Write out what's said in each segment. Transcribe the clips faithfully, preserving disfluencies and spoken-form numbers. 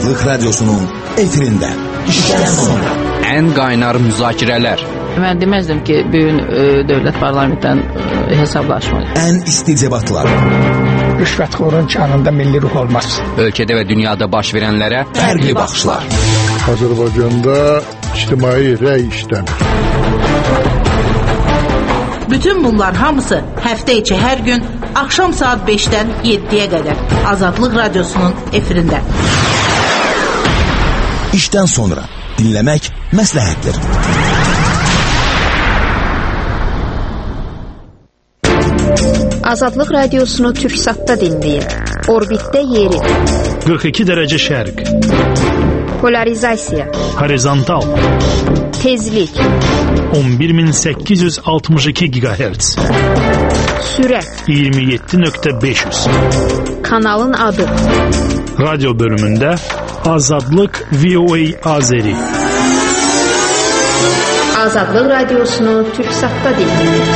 Azadlık Radyosu'nun efirinde. İşten sonra. En qaynar müzakirələr. Mən deməzdim ki, bugün e, dövlət parlamentdən e, hesablaşmayır. En isti debatlar. Rüşvətxorun canında milli ruh olmaz. Ölkədə və dünyada baş verənlərə Fərqli baxışlar. Azərbaycanda ictimai rəy işləmir. Bütün bunlar hamısı həftə içi hər gün axşam saat beşdən yeddiyə qədər Azadlıq Radyosu'nun efirində. İşten sonra dinlemek məsləhətdir. Azadlıq Radiosunu Türksat'ta dinləyin. Orbitdə yeri. qırx iki dərəcə şərq. Polarizasiya. Horizontal. Tezlik. on bir min səkkiz yüz altmış iki gigahertz. Sürət. iyirmi yeddi nöqtə beş yüz. Kanalın adı. Radyo bölümündə Azadlıq V O A Azeri. Azadlıq Radiosunu Türksat'ta dinləyin.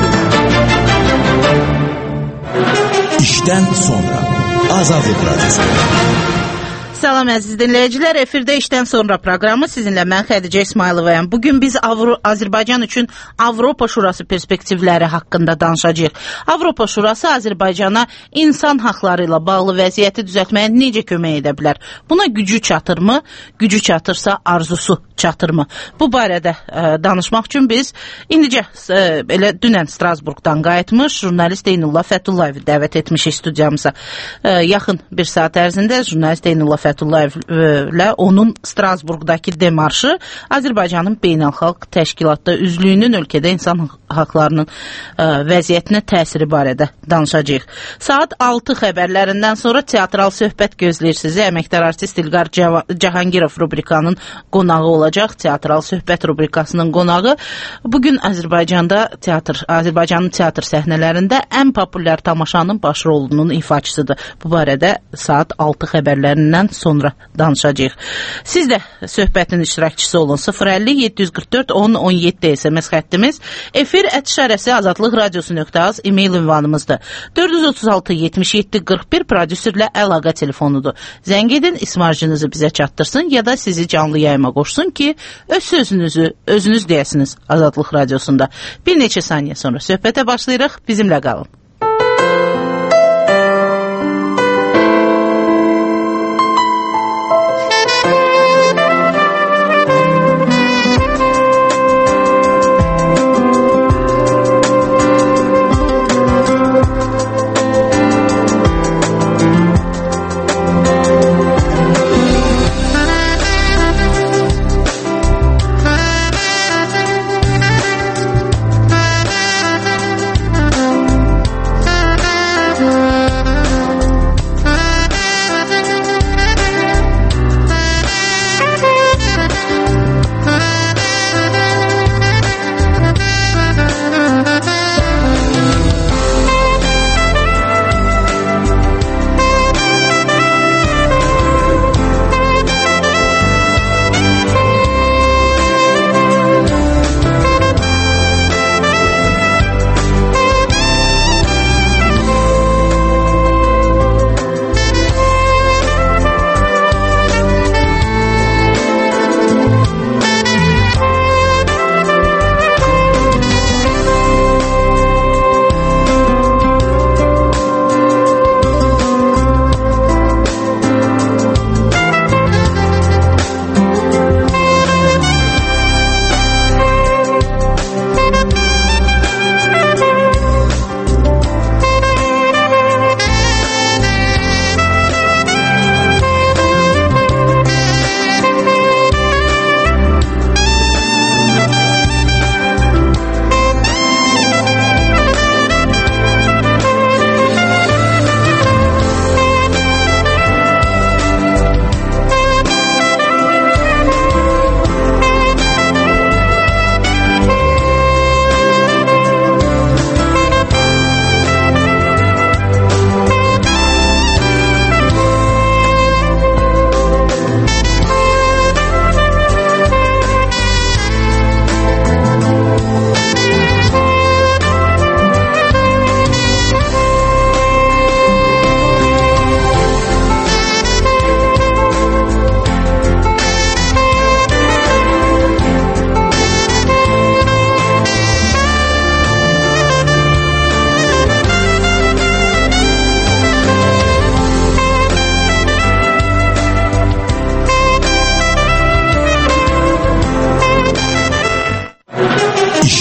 İşten sonra Azadlık Radyosu. Salam əziz dinləyicilər, efirdə işdən sonra proqramı sizinlə mən Xədicə İsmayılovayam. Bugün biz Avro Azərbaycan üçün Avropa Şurası perspektivləri haqqında danışacağıq. Avropa Şurası Azərbaycana insan haqları ilə bağlı vəziyyəti düzəltməyə necə kömək edə bilər? Buna gücü çatırmı? Gücü çatırsa arzusu çatırmı? Bu barədə ə, danışmaq üçün biz indicə ə, elə dünən Strasburqdan qayıtmış jurnalist Eynullah Fəthullayevi dəvət etmişik studiyamıza. Ə, yaxın bir saat ərzində jurnalist Eynullah Fəthullayevlə onun Strasburqdakı demarşı Azərbaycanın beynəlxalq təşkilatda üzvlüyünün ölkədə insan haqlarının ə, vəziyyətinə təsiri barədə danışacağıq. Saat altı xəbərlərindən sonra teatral söhbət gözləyir sizi. Əməkdar artist İlqar Cahangirov rubrikanın qonağı olacaq. Teatral söhbət rubrikasının qonağı. Bugün Azərbaycanda teatr, Azərbaycanın teatr səhnələrində ən populyar tamaşanın baş rolunun ifaçısıdır. Bu barədə saat altı xəbərlərindən sonra danışacağıq. Siz də söhbətin iştirakçısı olun. sıfır əlli yeddi yüz qırx dörd on on yeddi S M S xəttimiz. Efir ət işarəsi azadlıq radiosu nöqtə az e-mail ünvanımızdır. dörd yüz otuz altı yetmiş yeddi qırx bir prodüserlə əlaqə telefonudur. Zəng edin, ismarcınızı bizə çatdırsın ya da sizi canlı yayıma qoşsun ki, öz sözünüzü özünüz deyəsiniz Azadlıq Radiosunda. Bir neçə saniyə sonra söhbətə başlayırıq. Bizimlə qalın.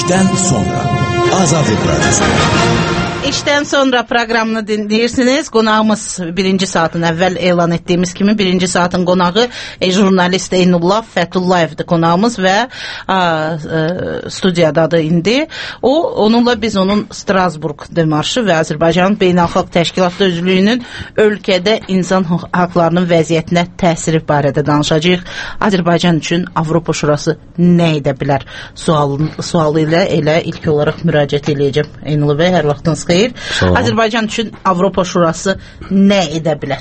İşdən sonra Azad Radiosu. İşdən sonra proqramını dinləyirsiniz. Qonağımız birinci saatın əvvəl elan etdiyimiz kimi birinci saatın qonağı e, jurnalist Eynullah Fətullayevdir qonağımız və a, a, studiyadadır indi. O, onunla biz onun Strasburg demarşı və Azərbaycanın Beynəlxalq Təşkilatı üzvlüyünün ölkədə insan haqlarının vəziyyətinə təsiri barədə danışacağıq. Azərbaycan üçün Avropa Şurası nə edə bilər? Sual, sualı ilə elə ilk olaraq müraciət edəcəm. Eynullah bəy, hər vaxtınız xeyir. Azərbaycan üçün Avropa Şurası nə edə bilər?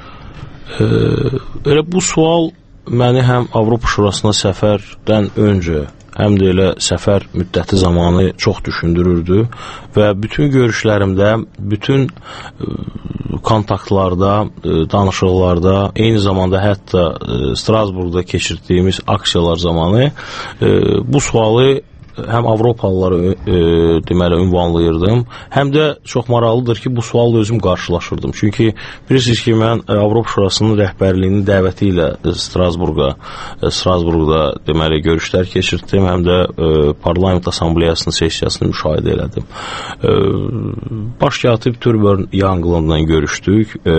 Ee, elə bu sual məni həm Avropa Şurasına səfərdən öncə, həm də elə səfər müddəti zamanı çox düşündürürdü və bütün görüşlərimdə, bütün kontaktlarda, danışıqlarda, eyni zamanda hətta Strasburgda keçirdiyimiz aksiyalar zamanı bu sualı həm Avropalıları e, deməli ünvanlayırdım, həm də çox maraqlıdır ki, bu sualla özüm qarşılaşırdım. Çünki bilirsiniz ki, mən Avropa Şurasının rəhbərliyinin dəvəti ilə Strasburga, Strasburgda deməli görüşlər keçirtdim, həm də e, Parlament Assambleyasının sessiyasını müşahidə elədim. E, baş katib Torbjörn Jaglandla görüşdük. E,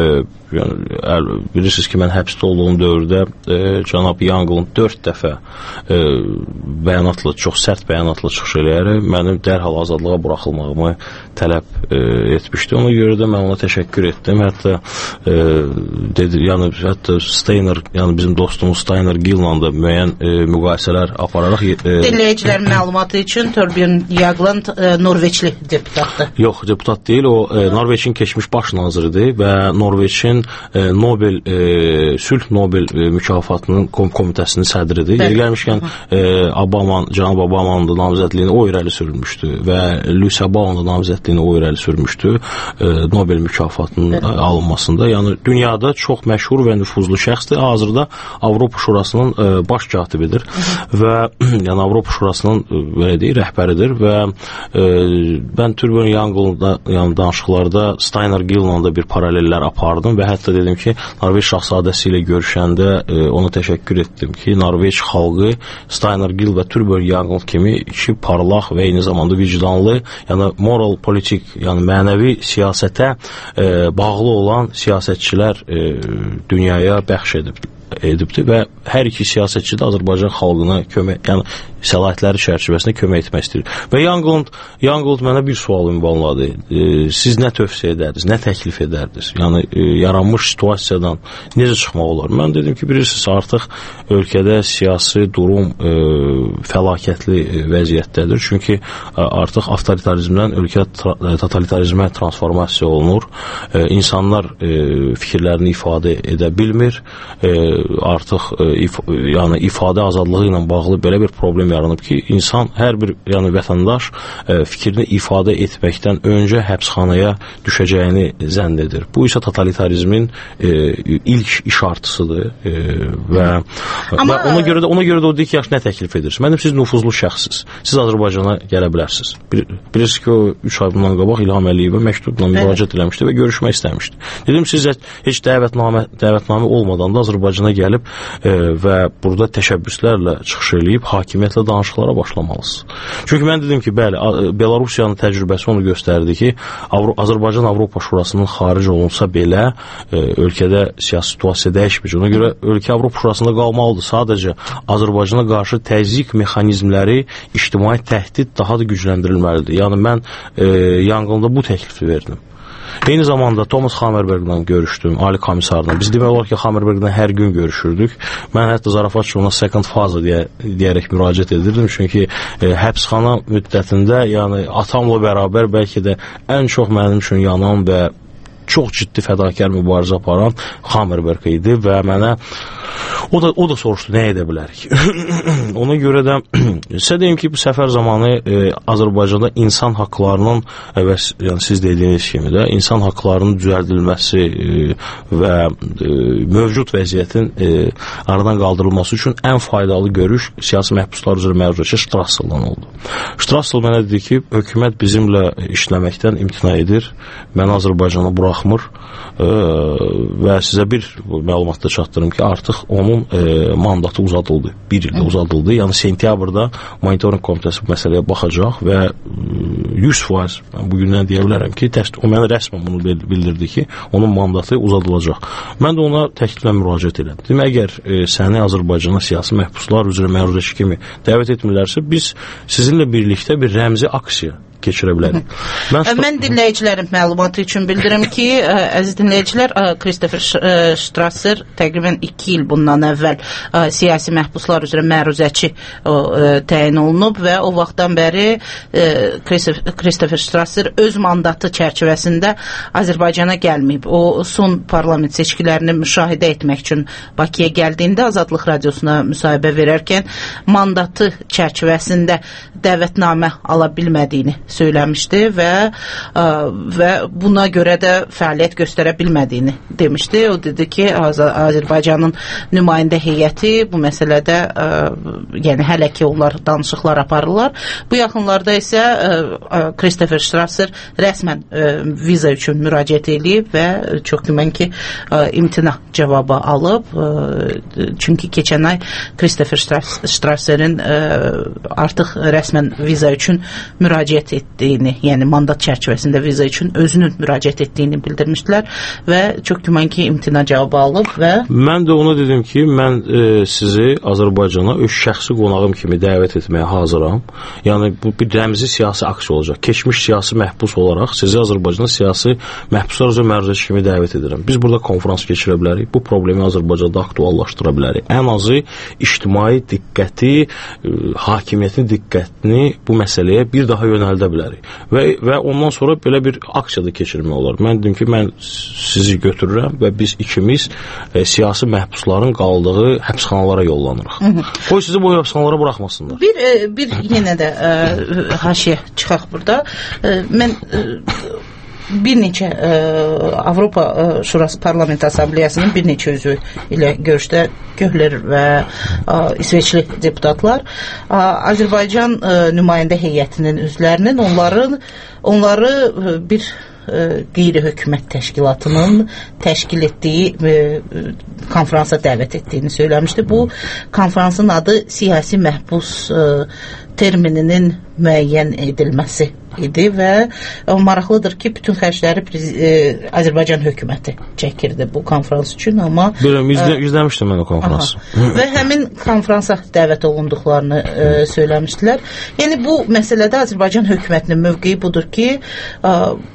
yəni, bilirsiniz ki, mən həbsdə olduğum dövrdə e, cənab Jagland dörd dəfə e, bəyanatla, çox sərt bəyanatla atlı çıxış eləyərək mənim dərhal azadlığa buraxılmağımı tələb e, etmişdi. Ona görə də mən ona təşəkkür etdim. Hətta e, dedi, yəni hətta Steiner, yəni bizim dostumuz Steiner Gillan da müəyyən e, müqayisələr apararaq e, dinləyicilərin məlumatı üçün Torbjörn Jagland e, Norveçli deputatdır. Yox, deputat deyil, o e, Norveçin keçmiş baş naziridir və Norveçin e, Nobel e, Sülh Nobel e, mükafatının kom komitəsinin sədridir. Yeri gəlmişkən e, Obama, cənab Obama'nın namizədliyini o irəli sürülmüşdü və Lucia Bau'nun namizədliyini o irəli sürmüşdü e, Nobel mükafatının evet. alınmasında. Yəni dünyada çox məşhur və nüfuzlu şəxsdir. Hazırda Avropa Şurasının e, baş katibidir və yəni Avropa Şurasının belə deyək, rəhbəridir və e, mən Torbjörn Jaglandla yəni danışıqlarda Steiner Gillan'da bir paralellər apardım və hətta dedim ki, Norveç şahzadəsi ilə görüşəndə e, ona təşəkkür etdim ki, Norveç xalqı Steiner Gill və Torbjörn Jagland kimi iki parlaq və eyni zamanda vicdanlı, yəni moral, politik, yəni mənəvi siyasətə e, bağlı olan siyasətçilər e, dünyaya bəxş edib, edibdir və hər iki siyasətçi də Azərbaycan xalqına kömək, yəni səlahiyyətləri çərçivəsində kömək etmək istəyir. Və Jagland, Jagland mənə bir sual ünvanladı. E, siz nə tövsiyə edərdiniz, nə təklif edərdiniz? Yəni e, yaranmış situasiyadan necə çıxmaq olar? Mən dedim ki, bilirsiniz, artıq ölkədə siyasi durum e, fəlakətli e, vəziyyətdədir. Çünki e, artıq avtoritarizmdən ölkə tra totalitarizmə transformasiya olunur. E, insanlar e, fikirlərini ifadə edə bilmir. E, artıq e, if yəni ifadə azadlığı ilə bağlı belə bir problem yaranıb ki, insan, hər bir yəni vətəndaş e, fikrini ifadə etməkdən öncə həbsxanaya düşəcəyini zənn edir. Bu isə totalitarizmin e, ilk işartısıdır e, və, Amma, və ona görə də ona görə də o deyir ki, yaxşı nə təklif edirsiniz? Mənim siz nüfuzlu şəxsiz. Siz Azərbaycana gələ bilərsiniz. Bir, bilirsiniz ki, o üç ay bundan qabaq İlham Əliyevə məktubla müraciət eləmişdi və görüşmək istəmişdi. Dedim, siz heç dəvətnamə dəvətnamə olmadan da Azərbaycana gəlib e, və burada təşəbbüslərlə çıxış eləyib hakimiyyətlə danışıqlara başlamalısınız. Çünki mən dedim ki, bəli, Belarusiyanın təcrübəsi onu göstərdi ki, Avro Azərbaycan Avropa Şurasının xaric olunsa belə e, ölkədə siyasi situasiya dəyişməyəcək. Ona görə ölkə Avropa Şurasında qalmalıdır. Sadəcə Azərbaycana qarşı təzyiq mexanizmləri, ictimai təhdid daha da gücləndirilməlidir. Yəni mən e, Jaglandda bu təklifi verdim. Eyni zamanda Thomas Hammerberg'la görüşdüm, Ali komissarla. Biz demək olar ki, Hammerberg'la hər gün görüşürdük. Mən hətta zarafatçı ona second faza deyə, deyərək müraciət edirdim. Çünki e, həbsxana müddətində, yəni atamla bərabər bəlkə də ən çox mənim üçün yanan və çox ciddi fədakar mübarizə aparan Hammerberg idi və mənə o da, o da soruşdu, nə edə bilərik? Ona görə də sizə deyim ki, bu səfər zamanı e, Azərbaycanda insan haqlarının e, və yəni, siz dediyiniz kimi də insan haqlarının düzəldilməsi e, və e, mövcud vəziyyətin e, aradan qaldırılması üçün ən faydalı görüş siyasi məhbuslar üzrə məruzəçi Strassel'dan oldu. Strassel mənə dedi ki, hökumət bizimlə işləməkdən imtina edir, məni Azərbaycana burax baxmır e, və sizə bir məlumatda çatdırım ki, artıq onun e, mandatı uzadıldı. Bir ildə uzadıldı. Yəni sentyabrda monitoring komitəsi bu məsələyə baxacaq və yüz faiz bugündən deyə bilərəm ki, təsdiq, o mənə rəsmən bunu bildirdi ki, onun mandatı uzadılacaq. Mən də ona təkliflə müraciət elədim. Dedim, əgər e, səni Azərbaycana siyasi məhbuslar üzrə məruzəçi kimi dəvət etmirlərsə, biz sizinlə birlikdə bir rəmzi aksiya keçirə bilərik. Mən, mən dinləyicilərin məlumatı üçün bildirim ki, ə, əziz dinləyicilər, ə, Christopher Strasser təqribən iki il bundan əvvəl ə, siyasi məhbuslar üzrə məruzəçi ə, təyin olunub və o vaxtdan bəri ə, Christopher Strasser öz mandatı çərçivəsində Azərbaycana gəlməyib. O son parlament seçkilərini müşahidə etmək üçün Bakıya gəldiyində Azadlıq Radiosuna müsahibə verərkən mandatı çərçivəsində dəvətnamə ala bilmədiyini söyləmişdi və ə, və buna görə də fəaliyyət göstərə bilmədiyini demişdi. O dedi ki, Az Azərbaycanın nümayəndə heyəti bu məsələdə ə, yəni hələ ki onlar danışıqlar aparırlar. Bu yaxınlarda isə ə, Christopher Strasser rəsmən ə, viza üçün müraciət edib və çox güman ki ə, imtina cavabı alıb. Ə, çünki keçən ay Christopher Strasser'in ə, artıq rəsmən viza üçün müraciət etdiyini, yəni mandat çərçivəsində viza üçün özünün müraciət etdiyini bildirmişdilər və çox güman ki imtina cavabı alıb və mən də ona dedim ki, mən e, sizi Azərbaycana öz şəxsi qonağım kimi dəvət etməyə hazıram. Yəni bu bir rəmzi siyasi aksiya olacaq. Keçmiş siyasi məhbus olaraq sizi Azərbaycana siyasi məhbuslar üzrə məruzəçi kimi dəvət edirəm. Biz burada konfrans keçirə bilərik. Bu problemi Azərbaycanda aktuallaşdıra bilərik. Ən azı ictimai diqqəti, e, hakimiyyətin diqqətini bu məsələyə bir daha yönəldə bilərik. Və, və ondan sonra belə bir aksiyada keçirmək olar. Mən dedim ki, mən sizi götürürəm və biz ikimiz e, siyasi məhbusların qaldığı həbsxanalara yollanırıq. Hı -hı. Qoy sizi bu həbsxanalara buraxmasınlar. Bir, e, bir yenə də e, haşiyə çıxaq burada. E, mən e, bir neçə ə, Avropa ə, Şurası Parlament Assambleyasının bir neçə üzvü ilə görüşdə Göhler və ə, İsveçli deputatlar ə, Azərbaycan ə, nümayəndə heyətinin üzvlərinin onların onları ə, bir qeyri-hökumət təşkilatının təşkil etdiyi ə, konfransa dəvət etdiyini söyləmişdi. Bu konfransın adı siyasi məhbus ə, termininin müəyyən edilməsi idi və maraqlıdır ki, bütün xərcləri e, Azərbaycan hökuməti çəkirdi bu konfrans üçün, amma Biləm, izlə, izləmişdim mən o konfransı. Və həmin konfransa dəvət olunduqlarını e, söyləmişdilər. Yəni bu məsələdə Azərbaycan hökumətinin mövqeyi budur ki, e,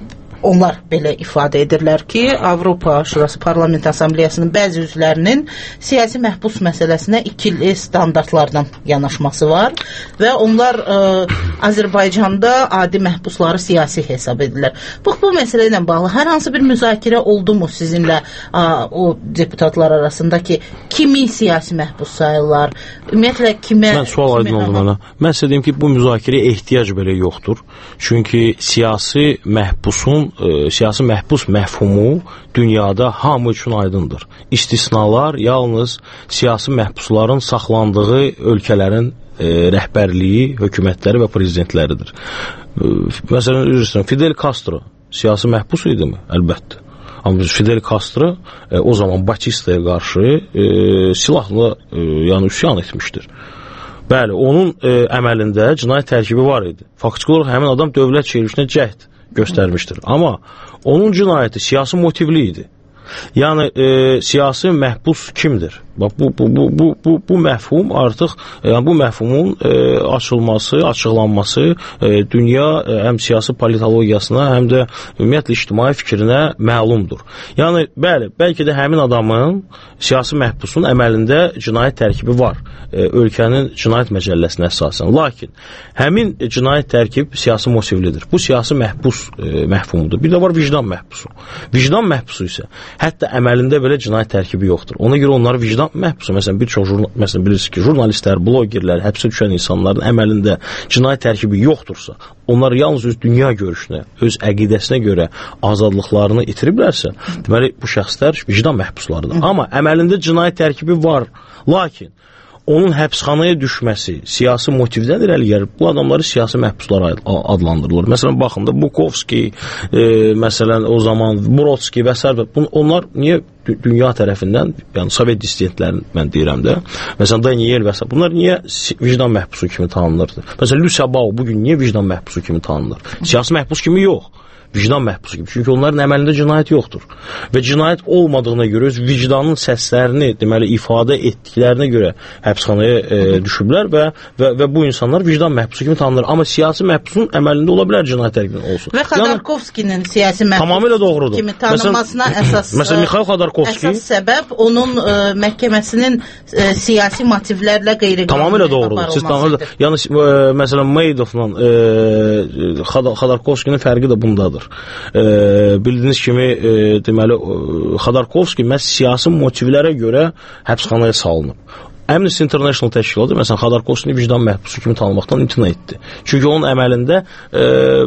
onlar belə ifadə edirlər ki, Avropa Şurası Parlament Assambleyasının bəzi üzvlərinin siyasi məhbus məsələsinə ikili standartlardan yanaşması var və onlar ə, Azərbaycanda adi məhbusları siyasi hesab edirlər. Bax, bu məsələ ilə bağlı hər hansı bir müzakirə oldu mu sizinlə ə, o deputatlar arasında ki, kimi siyasi məhbus sayırlar? Ümumiyyətlə, kimə... Mən sual aydın oldu mənə. Mən sizə deyim ki, bu müzakirəyə ehtiyac belə yoxdur. Çünki siyasi məhbusun E, siyasi məhbus məfhumu dünyada hamı üçün aydındır. İstisnalar yalnız siyasi məhbusların saxlandığı ölkələrin e, rəhbərliyi, hökumətləri və prezidentləridir. E, məsələn, üzrüstən, Fidel Castro siyasi məhbus idi mi? Əlbəttə. Amma Fidel Castro e, o zaman Batistaya qarşı e, silahla e, yəni üsyan etmişdir. Bəli, onun e, əməlində cinayət tərkibi var idi. Faktiki olaraq həmin adam dövlət çevrilişinə cəhd göstərmişdir. Amma onun cinayəti siyasi motivli idi. Yəni e, siyasi məhbus kimdir? Bax bu bu bu bu bu, bu məfhum artıq yəni bu məfhumun e, açılması, açıqlanması e, dünya e, həm siyasi politologiyasına, həm də ümumiyyətlə ictimai fikrinə məlumdur. Yəni bəli, bəlkə də həmin adamın siyasi məhbusun əməlində cinayət tərkibi var. E, ölkənin cinayət məcəlləsinə əsasən. Lakin həmin cinayət tərkib siyasi motivlidir. Bu siyasi məhbus e, məfhumudur. Bir də var vicdan məhbusu. Vicdan məhbusu isə hətta əməlində belə cinayət tərkibi yoxdur. Ona görə onları vicdan məhbusu, məsələn, bir çox jurnal, məsələn, bilirsiniz ki, jurnalistlər, blogerlər, həbsə düşən insanların əməlində cinayət tərkibi yoxdursa, onlar yalnız öz dünya görüşünə, öz əqidəsinə görə azadlıqlarını itiriblərsə, deməli, bu şəxslər vicdan məhbuslarıdır. Amma əməlində cinayət tərkibi var. Lakin onun həbsxanaya düşməsi siyasi motivdən irəli gəlir. Bu adamları siyasi məhbuslar adlandırılır. Məsələn, baxın da Bukovski, e, məsələn, o zaman Brodski və s. Onlar niyə dünya tərəfindən, yəni Sovet dissidentlərin mən deyirəm də, məsələn, Daniel və s. Bunlar niyə vicdan məhbusu kimi tanınırdı? Məsələn, Lusabao bugün niyə vicdan məhbusu kimi tanınır? Siyasi məhbus kimi yox. Vicdan məhbusu kimi. Çünki onların əməlində cinayət yoxdur. Və cinayət olmadığına görə öz vicdanın səslərini, deməli, ifadə etdiklərinə görə həbsxanaya e, düşüblər və, və və bu insanlar vicdan məhbusu kimi tanınır. Amma siyasi məhbusun əməlində ola bilər cinayət tərkibində olsun. Və Xodorkovskinin yəni, siyasi məhbus kimi tanınmasına məsələn, əsas məsələn, Mikhail Xodorkovski əsas səbəb onun ə, məhkəməsinin ə, siyasi motivlərlə qeyri-qanuni tamamilə doğrudur. Siz tamamilə, yəni ə, məsələn, Maydovla Xodorkovskinin fərqi də bundadır. E, bildiyiniz kimi e, deməli Xodorkovski məhz siyasi motivlərə görə həbsxanaya salınıb. Amnesty International təşkilatı məsələn Xodorkovskini vicdan məhbusu kimi tanımaqdan imtina etdi. Çünki onun əməlində e,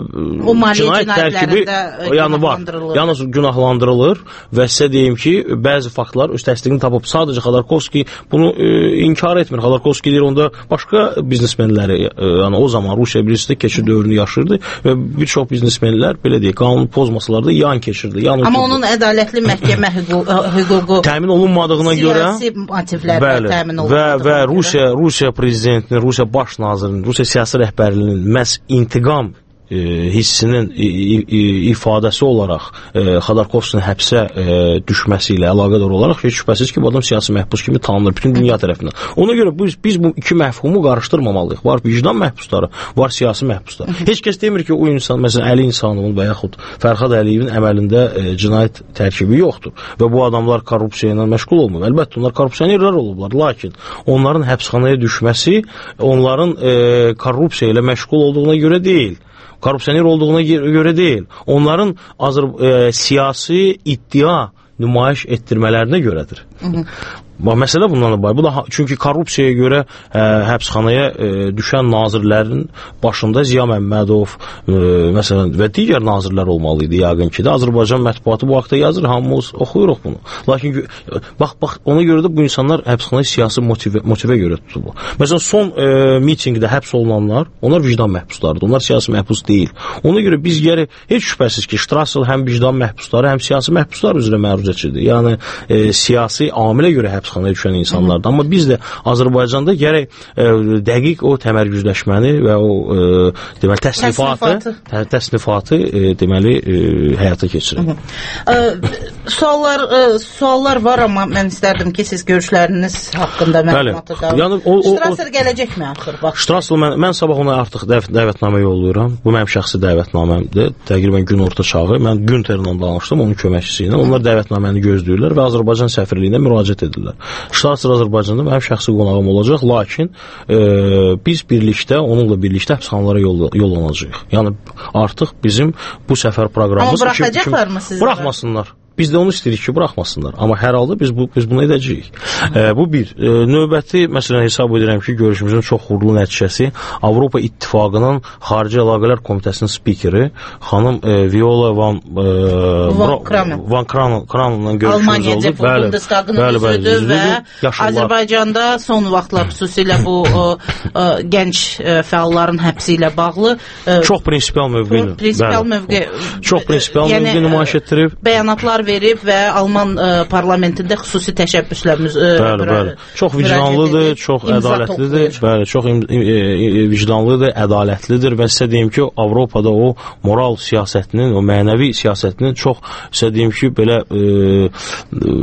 cinayət tərkibi yəni var. Yalnız günahlandırılır və sizə deyim ki, bəzi faktlar öz təsdiqini tapıb. Sadəcə Xodorkovski bunu e, inkar etmir. Xodorkovski deyir, onda başqa biznesmenləri, e, yəni o zaman Rusiya bilirsiniz keçid dövrünü yaşırdı və bir çox biznesmenlər belə deyək, qanun pozmasalar da yan keçirdi. Yan Amma onun ədalətli məhkəmə hüququ təmin olunmadığına görə siyasi motivlərlə təmin olunur. Və, və Rusiya, Rusiya prezidentinin, Rusiya baş nazirinin, Rusiya siyasi rəhbərliyinin məhz intiqam e, hissinin e, e, ifadəsi olaraq e, Xodorkovskinin həbsə e, düşməsi ilə əlaqədar olaraq heç şübhəsiz ki, bu adam siyasi məhbus kimi tanınır bütün dünya tərəfindən. Ona görə biz, biz bu iki məfhumu qarışdırmamalıyıq. Var vicdan məhbusları, var siyasi məhbuslar. Heç kəs demir ki, o insan, məsələn, Əli İnsanovun və yaxud Fərhad Əliyevin əməlində e, cinayət tərkibi yoxdur və bu adamlar korrupsiya ilə məşğul olmur. Əlbəttə, onlar korrupsionerlər olublar, lakin onların həbsxanaya düşməsi onların e, korrupsiya ilə məşğul olduğuna görə deyil. Korrupsioner olduğuna görə deyil. Onların Azər e, siyasi iddia nümayiş etdirmələrinə görədir. Hı -hı. Məsələ bundan da var. Bu da çünki korrupsiyaya görə ə, həbsxanaya ə, düşən nazirlərin başında Ziya Məmmədov ə, məsələn və digər nazirlər olmalı idi yəqin ki də. Azərbaycan mətbuatı bu haqda yazır, hamımız oxuyuruq bunu. Lakin bax bax ona görə də bu insanlar həbsxanaya siyasi motivə, motivə görə tutulur. Məsələn son ə, mitinqdə həbs olunanlar, onlar vicdan məhbuslarıdır. Onlar siyasi məhbus deyil. Ona görə biz gərək heç şübhəsiz ki, Ştrasel həm vicdan məhbusları, həm siyasi məhbuslar üzrə məruz edildi. Yəni ə, siyasi amilə görə həbsxanaya düşən insanlardır. Amma biz də Azərbaycanda gərək e, dəqiq o təmərküzləşməni və o e, deməli təsnifatı, təsnifatı, təsnifatı e, deməli e, həyata keçirək. E, suallar e, suallar var, amma mən istərdim ki, siz görüşləriniz haqqında məlumatı da. Yəni o, o Ştrasel gələcəkmi axır? Bax. Ştrasel mən, mən sabah ona artıq dəv dəvətnamə yollayıram. Bu mənim şəxsi dəvətnaməmdir. Təqribən gün orta çağı. Mən Günterlə danışdım, onun köməkçisi ilə. Onlar dəvətnaməni gözləyirlər və Azərbaycan səfirliyinə müraciət edirlər. Ştrasel Azərbaycanda mənim şəxsi qonağım olacaq, lakin e, biz birlikdə, onunla birlikdə həbsxanalara yol, yollanacağıq. Yəni artıq bizim bu səfər proqramımız... Amma buraxacaqlarmı sizi? Buraxmasınlar. Biz də onu istəyirik ki, buraxmasınlar. Amma hər halda biz, bu, biz bunu edəcəyik. E, bu bir. E, növbəti, məsələn, hesab edirəm ki, görüşümüzün çox uğurlu nəticəsi Avropa İttifaqının Xarici Əlaqələr Komitəsinin spikeri xanım e, Viola Van e, Van Kramen. Van Kramenlə görüşümüz oldu. Almaniya Bundestagının üzvüdür və Azərbaycanda son vaxtlar xüsusilə bu o, o, gənc e, fəalların həbsi ilə bağlı e, çox prinsipial mövqe prinsipial mövqe çox prinsipial yəni, mövqe nümayiş etdirib. Bəyanatlar verib və Alman ə, parlamentində xüsusi təşəbbüslərimiz ə, bəli, bəli. Çox vicdanlıdır, çox ədalətlidir. Bəli, çox im, im, im, vicdanlıdır, ədalətlidir və sizə deyim ki, Avropada o moral siyasətinin, o mənəvi siyasətinin çox, sizə deyim ki, belə ə, ə,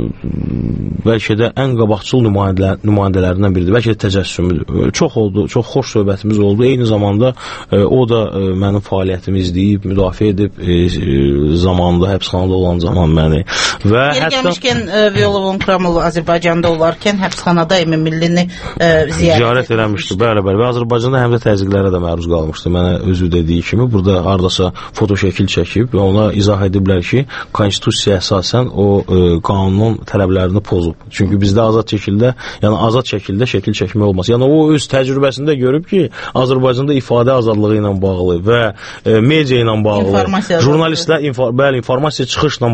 bəlkə də ən qabaqcıl nümayəndələr, nümayəndələrindən biridir. Bəlkə də təcəssümüdür. Çox oldu, çox xoş söhbətimiz oldu. Eyni zamanda ə, o da ə, mənim fəaliyyətimi izləyib, müdafiə edib ə, zamanında həbsxanada olan zaman məni. Və Yeri gəlmişkən Viola von Kramel Azərbaycanda olarkən həbsxanada Emin Millini ziyarət, ziyarət eləmişdi. Bəli, bəli. Və Azərbaycanda həm də təzyiqlərə də məruz qalmışdı. Mənə özü dediyi kimi burada hardasa fotoşəkil çəkib və ona izah ediblər ki, konstitusiyaya əsasən o ə, qanunun tələblərini pozub. Çünki bizdə azad şəkildə, yəni azad şəkildə şəkil çəkmək olmaz. Yəni o öz təcrübəsində görüb ki, Azərbaycanda ifadə azadlığı ilə bağlı və ə, media ilə bağlı, jurnalistlər infor, bəli, informasiya çıxışla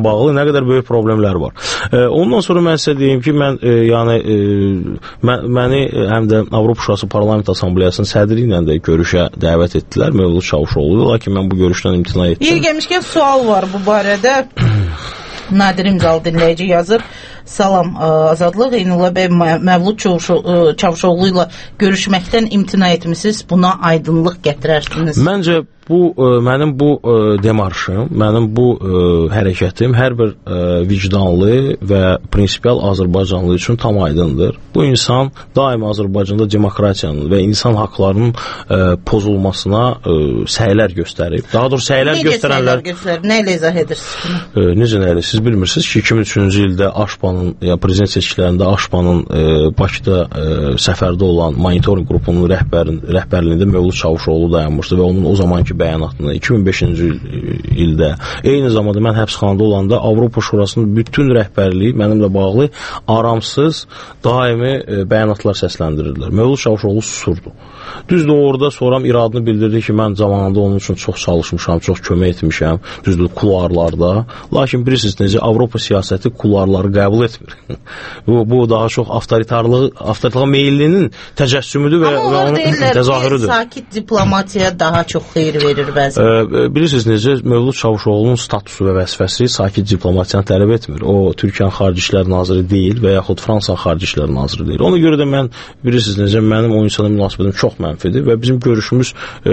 bağlı nə qədər böyük problemlər var. E, ondan sonra mən sizə deyim ki, mən e, yəni e, mən, məni həm də Avropa Şurası Parlament Assambleyasının sədri ilə də görüşə dəvət etdilər. Mövlud Çavuşoğlu, lakin mən bu görüşdən imtina etdim. Yer gəlmişkən sual var bu barədə. Nadir İmzalı dinləyici yazır. Salam, Azadlıq, Eynullah bəy, Məvlud Çavuşoğlu ilə görüşməkdən imtina etmişsiniz. Buna aydınlıq gətirərsiniz. Məncə bu ə, mənim bu ə, demarşım, mənim bu ə, hərəkətim hər bir ə, vicdanlı və prinsipial Azərbaycanlı üçün tam aydındır. Bu insan daima Azərbaycanda demokratiyanın və insan haqlarının ə, pozulmasına ə, səylər göstərib. Daha doğrusu səylər Necə göstərənlər... Necə səylər göstərib? Nə ilə izah edirsiniz bunu? Ə, necə nə ilə? Siz bilmirsiniz ki, iki min üçüncü ildə Aşpanın, ya prezident seçkilərində Aşpanın ə, Bakıda ə, səfərdə olan monitoring qrupunun rəhbərin, rəhbərliyində Mövlud Çavuşoğlu dayanmışdı və onun o zamanki bəyanatını iki min beşinci ildə eyni zamanda mən həbsxanada olanda Avropa Şurasının bütün rəhbərliyi mənimlə bağlı aramsız daimi e, bəyanatlar səsləndirirlər. Mövlud Çavuşoğlu susurdu. Düzdür, orada sonra iradını bildirdi ki, mən zamanında onun üçün çox çalışmışam, çox kömək etmişəm, düzdür, kularlarda. Lakin bilirsiniz necə, Avropa siyasəti kularları qəbul etmir. bu, bu daha çox avtoritarlığı, avtoritarlığa meyillinin təcəssümüdür və, və onun təzahürüdür. Sakit diplomatiya daha çox xeyir verir bəzən. E, bilirsiniz necə, Mövlud Çavuşoğlu'nun statusu və vəzifəsi sakit diplomatiyanı tələb etmir. O, Türkiyə Xarici İşlər Naziri deyil və yaxud Fransa Xarici İşlər Naziri deyil. Ona görə də mən, bilirsiniz necə, mənim o insana münasibətim çox mənfidir və bizim görüşümüz e,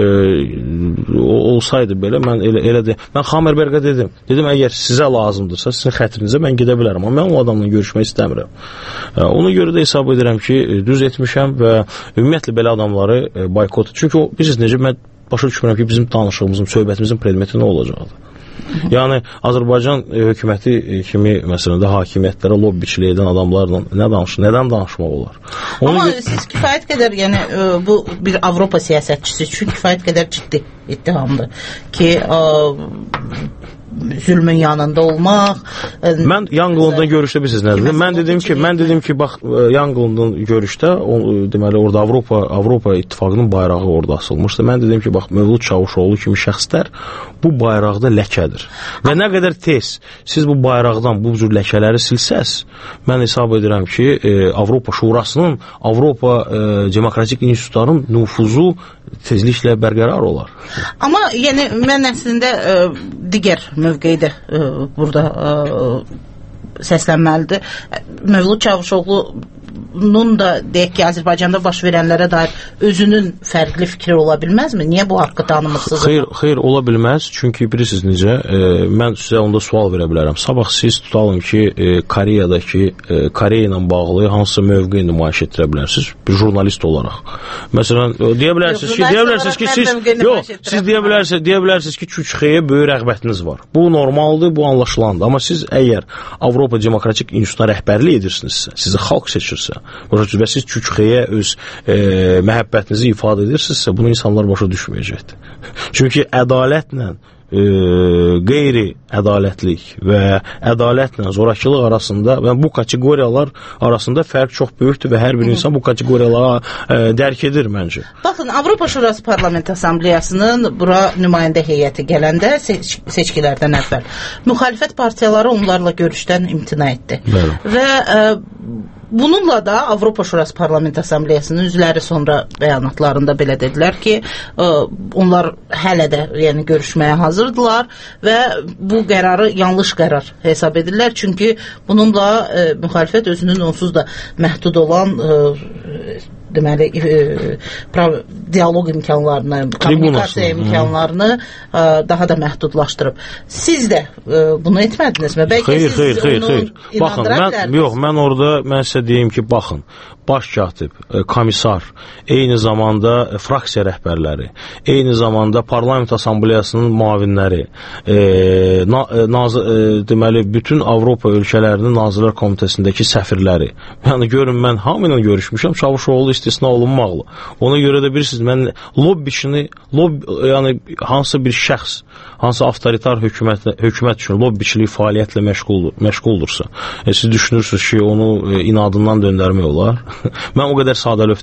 olsaydı belə, mən elə, elə de, mən Xamerbergə dedim, dedim, əgər sizə lazımdırsa, sizin xətrinizə mən gedə bilərəm, amma mən o adamla görüşmək istəmirəm. E, ona görə də hesab edirəm ki, düz etmişəm və ümumiyyətlə belə adamları e, boykot, çünki o, bilirsiniz necə, mən başa düşmürəm ki, bizim danışığımızın, söhbətimizin predmeti nə olacaqdır? Yəni, Azərbaycan e, hökuməti e, kimi, məsələn də hakimiyyətlərə lobbiçilik edən adamlarla nə danışır, nədən danışmaq olar? Onu Amma siz kifayət qədər, yəni e, bu bir Avropa siyasətçisi üçün kifayət qədər ciddi ittihamdır ki, e, zülmün yanında olmaq. Mən Yanğılından görüşdə bilirsiniz nə dedim? Mən dedim ki, mən dedim ki, bax Yanğılından görüşdə o, deməli orada Avropa Avropa İttifaqının bayrağı orada asılmışdı. Mən dedim ki, bax Mövlud Çavuşoğlu kimi şəxslər bu bayraqda ləkədir. Və nə qədər tez siz bu bayraqdan bu cür ləkələri silsəz, mən hesab edirəm ki, e, Avropa Şurasının, Avropa e, Demokratik İnstitutların nüfuzu tezliklə bərqərar olar. Amma yəni mən əslində e, digər mövqeyi də e, burada e, səslənməlidir. Mövlud Çavuşoğlu'nun da deyək ki, Azərbaycanda baş verənlərə dair özünün fərqli fikri ola bilməzmi? Niyə bu haqqı tanımırsınız? Xeyr, xeyr ola bilməz. Çünki bilirsiniz necə, e, mən sizə onda sual verə bilərəm. Sabah siz tutalım ki, e, Koreyadakı e, Koreya ilə bağlı hansı mövqe nümayiş etdirə bilərsiniz? Bir jurnalist olaraq. Məsələn, deyə bilərsiniz ki, deyə bilərsiniz ki, siz yox, siz deyə bilərsiniz, deyə bilərsiniz ki, Çuçxeyə böyük rəğbətiniz var. Bu normaldır, bu anlaşılandır. Amma siz əgər Avropa Demokratik İnstitutuna rəhbərlik edirsinizsə, sizi xalq seçirsə, və siz Çuçxeyə öz e, məhəbbətinizi ifadə edirsinizsə, bunu insanlar başa düşməyəcəkdir. Çünki ədalətlə e, qeyri-ədalətlik və ədalətlə zorakılıq arasında və bu kateqoriyalar arasında fərq çox böyükdür və hər bir insan bu kateqoriyalara e, dərk edir məncə. Baxın, Avropa Şurası Parlament Assambleyasının bura nümayəndə heyəti gələndə seç seçkilərdən əvvəl müxalifət partiyaları onlarla görüşdən imtina etdi. Bəli. Və e, bununla da Avropa Şurası Parlament Assambleyasının üzvləri sonra bəyanatlarında belə dedilər ki, ə, onlar hələ də yəni görüşməyə hazırdılar və bu qərarı yanlış qərar hesab edirlər. Çünki bununla ə, müxalifət özünün onsuz da məhdud olan ə, deməli e, dialoq imkanlarını, kommunikasiya imkanlarını e, daha da məhdudlaşdırıb. Siz də e, bunu etmədinizmi? Bəlkə xeyr, siz xeyr, xeyr, xeyr. Baxın, mən, yox, mən orada mən sizə deyim ki, baxın, baş katib, e, komissar, eyni zamanda e, fraksiya rəhbərləri, eyni zamanda Parlament Assambleyasının müavinləri, e, na, e, naz, e, deməli, bütün Avropa ölkələrinin Nazirlər Komitəsindəki səfirləri. Yəni, görün, mən hamı ilə görüşmüşəm, Çavuşoğlu istisna olunmaqla. Ona görə də bilirsiniz, mən lobbiçini, lob, yəni hansı bir şəxs, hansı avtoritar hökumət, hökumət üçün lobbiçilik fəaliyyətlə məşğuldur, məşğuldursa, e, siz düşünürsünüz ki, onu e, inadından döndərmək olar. Mən o qədər sadəlöv deyiləm.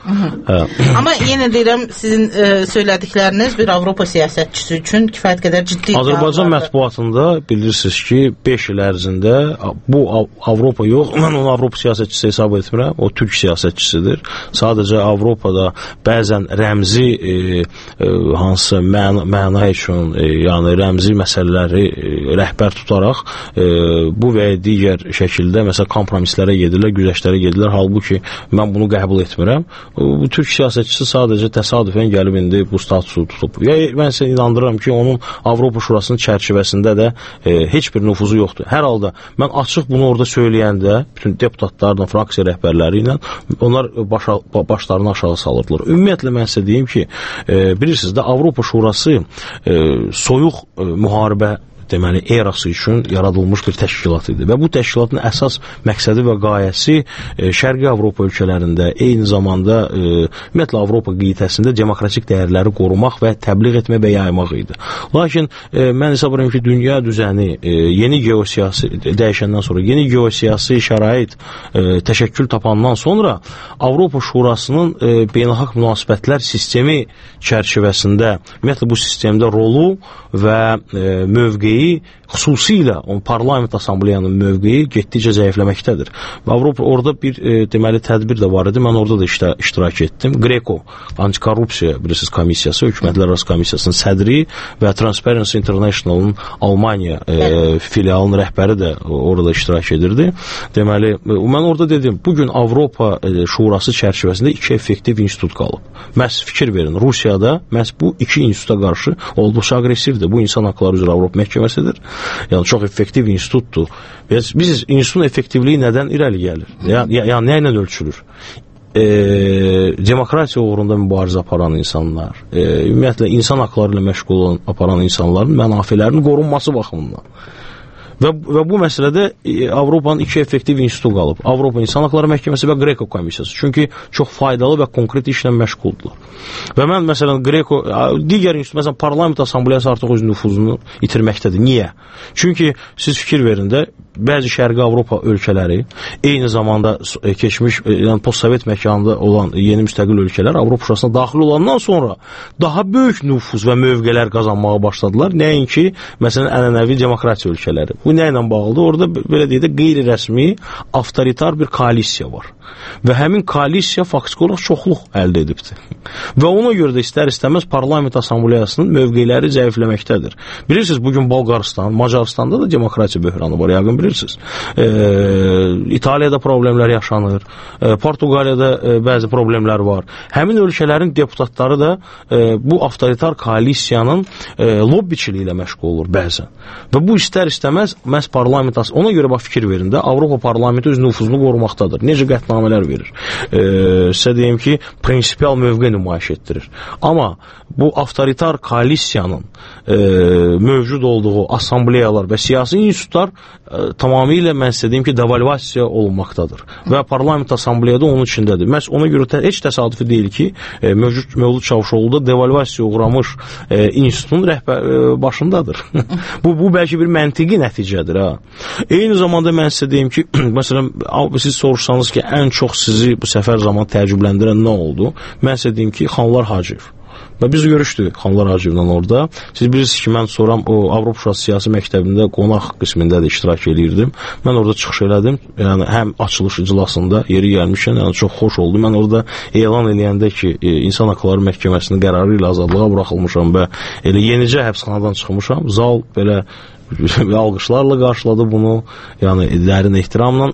Hə. Amma yenə deyirəm, sizin e, söylədikləriniz bir Avropa siyasətçisi üçün kifayət qədər ciddi. Azərbaycan mətbuatında bilirsiniz ki, beş il ərzində bu Avropa yox, mən onu Avropa siyasətçisi hesab etmirəm, o türk siyasətçisidir. Sadəcə Avropada bəzən rəmzi e, e, hansı məna, məna üçün, e, yəni rəmzi məsələləri e, rəhbər tutaraq e, bu və ya digər şəkildə məsələn kompromislərə gedirlər, güzəştlərə gedirlər. Halbuki mən bunu qəbul etmirəm. Bu türk siyasətçisi sadəcə təsadüfən gəlib indi bu statusu tutub. Ya, mən sizə inandırıram ki, onun Avropa Şurasının çərçivəsində də e, heç bir nüfuzu yoxdur. Hər halda mən açıq bunu orada söyləyəndə bütün deputatlarla, fraksiya rəhbərləri ilə onlar başa, başlarını aşağı salırdılar. Ümumiyyətlə mən sizə deyim ki, e, bilirsiniz də Avropa Şurası e, soyuq e, müharibə deməli erası üçün yaradılmış bir təşkilat idi və bu təşkilatın əsas məqsədi və qayəsi e, Şərqi Avropa ölkələrində, eyni zamanda e, ümumiyyətlə Avropa qitəsində demokratik dəyərləri qorumaq və təbliğ etmək və yaymaq idi. Lakin e, mən hesab edirəm ki, dünya düzəni e, yeni geosiyasi dəyişəndən sonra, yeni geosiyasi şərait e, təşəkkül tapandan sonra Avropa Şurasının e, beynəlxalq münasibətlər sistemi çərçivəsində ümumiyyətlə bu sistemdə rolu və e, mövqeyi xüsusilə o parlament assambleyanın mövqeyi getdikcə zəifləməkdədir. Və Avropa orada bir e, deməli tədbir də var idi. Mən orada da iştə, iştirak etdim. Greco antikorrupsiya bilirsiniz komissiyası, hökumətlər arası komissiyasının sədri və Transparency International'ın Almaniya e, filialının rəhbəri də orada iştirak edirdi. Deməli mən orada dedim, bu gün Avropa e, Şurası çərçivəsində iki effektiv institut qalıb. Məhz fikir verin, Rusiyada məhz bu iki instituta qarşı olduqca aqressivdir. Bu insan haqları üzrə Avropa məhkəməsidir. Yəni çox effektiv institutdur. Biz, biz institutun effektivliyi nədən irəli gəlir? Yəni ya, ya, nə ilə ölçülür? E, demokratiya uğrunda mübarizə aparan insanlar, e, ümumiyyətlə insan haqları ilə məşğul olan aparan insanların mənafelərinin qorunması baxımından. Və, və bu məsələdə Avropanın iki effektiv institutu qalıb. Avropa İnsan Haqları Məhkəməsi və Greco komissiyası. Çünki çox faydalı və konkret işlə məşğuldular. Və mən məsələn Greco, digər institut, məsələn Parlament Assambleyası artıq öz nüfuzunu itirməkdədir. Niyə? Çünki siz fikir verin də, bəzi Şərqi Avropa ölkələri, eyni zamanda keçmiş, yəni postsovet məkanında olan yeni müstəqil ölkələr Avropa Şurasına daxil olandan sonra daha böyük nüfuz və mövqelər qazanmağa başladılar. Nəinki, məsələn, ənənəvi demokratiya ölkələri. Bu nə ilə bağlıdır? Orada belə deyək də qeyri-rəsmi, avtoritar bir koalisiya var. Və həmin koalisiya faktiki olaraq çoxluq əldə edibdir. Və ona görə də istər-istəməz Parlament Assambleyasının mövqeləri zəifləməkdədir. Bilirsiniz, bugün Bolqarıstan, Macaristanda da demokratiya böhranı var, yəqin bilirsiniz. E, İtaliyada problemlər yaşanır, e, Portuqaliyada e, bəzi problemlər var. Həmin ölkələrin deputatları da e, bu avtoritar koalisiyanın e, lobbiçiliyi ilə məşğul olur bəzən. Və bu istər-istəməz məhz parlament, ona görə bax fikir verin də, Avropa parlamenti öz nüfuzunu qorumaqdadır. Necə qətnamələr verir. E, sizə deyim ki, prinsipial mövqe nümayiş etdirir. Amma bu avtoritar koalisiyanın e, mövcud olduğu assambleyalar və siyasi institutlar e, tamamilə mən sizə deyim ki, devalvasiya olunmaqdadır. Və parlament assambleyada onun içindədir. Məhz ona görə tə, heç təsadüfi deyil ki, e, mövcud Mövlud Çavuşoğlu da devalvasiya uğramış e, institutun rəhbər e, başındadır. bu, bu bəlkə bir məntiqi nəticədir. Ha. Eyni zamanda mən sizə deyim ki, məsələn, siz soruşsanız ki, ən çox sizi bu səfər zaman təəccübləndirən nə oldu? Mən sizə deyim ki, Xanlar Hacıyev. Və biz görüşdük Xanlar Hacıyevlə orada. Siz bilirsiniz ki, mən soram o Avropa Şurası Siyasi Məktəbində qonaq qismində də iştirak edirdim. Mən orada çıxış elədim. Yəni həm açılış iclasında yeri gəlmişkən, yəni çox xoş oldu. Mən orada elan eləyəndə ki, e, İnsan Haqları Məhkəməsinin qərarı ilə azadlığa buraxılmışam və elə yenicə həbsxanadan çıxmışam. Zal belə alqışlarla qarşıladı bunu. Yəni dərin ehtiramla.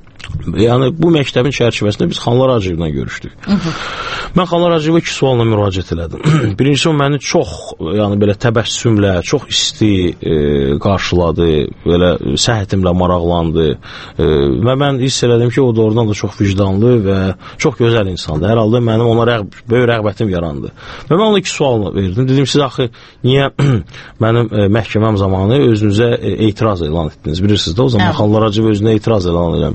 Yəni bu məktəbin çərçivəsində biz Xanlar Hacıyevlə görüşdük. Hı -hı. Mən Xanlar Hacıyeva iki sualla müraciət elədim. Birincisi o məni çox, yəni belə təbəssümlə, çox isti e, qarşıladı, belə səhhətimlə maraqlandı. E, və mən hiss elədim ki, o doğrudan da çox vicdanlı və çox gözəl insandır. Hər halda mənim ona rəğb böyük rəğbətim yarandı. Və mən ona iki sual verdim. Dedim, siz axı niyə mənim e, məhkəməm zamanı özünüzə e, etiraz elan etdiniz? Bilirsiniz də, o zaman Xanlar Hacıyev özünə etiraz elan eləmişdi.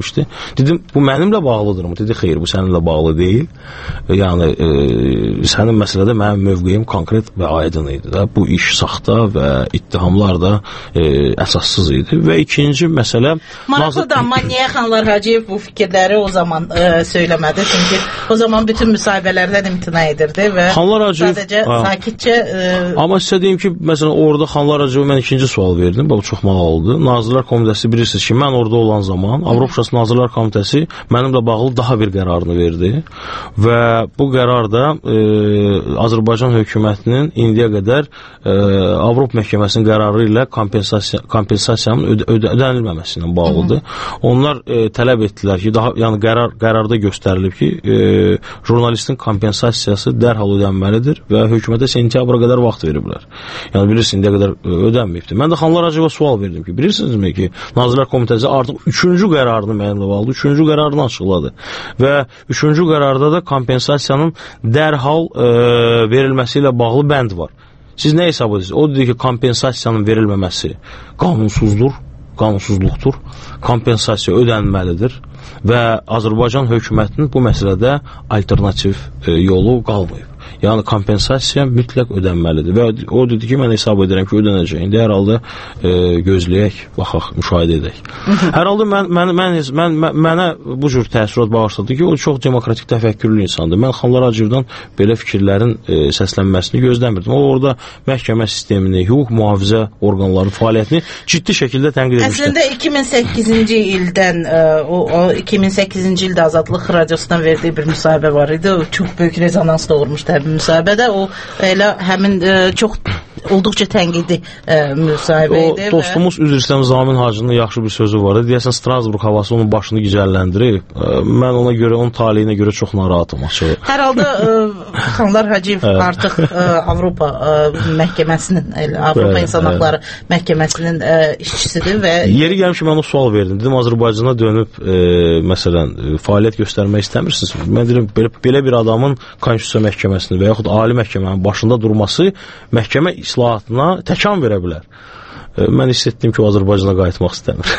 Dedim, bu mənimlə bağlıdırmı? Dedi, xeyr, bu səninlə bağlı deyil. Yəni, e, sənin məsələdə mənim mövqeyim konkret və aydın idi da. Bu iş saxta və ittihamlar da e, əsassız idi. Və ikinci məsələ... Maraqlıdır, amma niyə Xanlar Hacıyev bu fikirləri o zaman e, söyləmədi? Çünki o zaman bütün müsahibələrdən imtina edirdi və sadəcə ha. sakitcə... E... Amma sizə deyim ki, məsələn, orada Xanlar Hacıyeva mən ikinci sual verdim. Bu çox maraqlıdır. Nazirlər Komitəsi bilirsiniz ki, mən orada olan zaman Avropa Şurası Nazirlər Komitəsi mənimlə bağlı daha bir qərarını verdi və bu qərar da e, Azərbaycan hökumətinin indiyə qədər e, Avropa Məhkəməsinin qərarı ilə kompensasiya, kompensasiyanın ödə, ödə, ödənilməməsindən bağlıdır. Onlar e, tələb etdilər ki, daha yəni qərar qərarda göstərilib ki, e, jurnalistin kompensasiyası dərhal ödənməlidir və hökumətə sentyabra qədər vaxt veriblər. Yəni bilirsiniz, indiyə qədər ödənməyibdir. Mən də Xanlar Hacıyeva sual verdim ki, bilirsinizmi ki, Nazirlər Komitəsi artıq üçüncü qərarını mənimlə bağlı, üçüncü qərarını açıqladı və üçüncü qərarda da kompensasiyanın dərhal e, verilməsi ilə bağlı bənd var. Siz nə hesab edirsiniz? O dedi ki, kompensasiyanın verilməməsi qanunsuzdur, qanunsuzluqdur, kompensasiya ödənməlidir və Azərbaycan hökumətinin bu məsələdə alternativ e, yolu qalmayıb. Yəni kompensasiya mütləq ödənməlidir və o dedi ki, mən hesab edirəm ki, ödənəcək. İndi hər halda e, gözləyək, baxaq, müşahidə edək. Hər halda mən, mən, mən, mən, mən, mənə bu cür təəssürat bağışladı ki, o çox demokratik təfəkkürlü insandır. Mən Xanlar Hacıyevdən belə fikirlərin e, səslənməsini gözləmirdim. O orada məhkəmə sistemini, hüquq mühafizə orqanlarının fəaliyyətini ciddi şəkildə tənqid etmişdi. Əslində iki min səkkizinci ildən o, o iki min səkkizinci ildə Azadlıq Radiosundan verdiyi bir müsahibə var idi. O çox böyük rezonans doğurmuşdu həmin müsahibədə. O elə həmin e, çox olduqca tənqidi e, müsahibə idi. O dostumuz və... üzr istəyirəm, Zamin Hacının yaxşı bir sözü var. Deyəsən Strasburg havası onun başını gicəlləndirir. E, mən ona görə, onun taleyinə görə çox narahatım açığı. Hər halda e, Xanlar Hacıyev artıq e, Avropa e, məhkəməsinin, elə, Avropa evet, İnsan Haqları evet. məhkəməsinin e, işçisidir və yeri gəlmiş mən o sual verdim. Dedim, Azərbaycana dönüb e, məsələn e, fəaliyyət göstərmək istəmirsiniz? Mən deyirəm, belə, belə bir adamın Konstitusiya məhkəməsində və yaxud ali məhkəmənin başında durması məhkəmə islahatına təkan verə bilər. E, mən hiss etdim ki, o Azərbaycana qayıtmaq istəmir.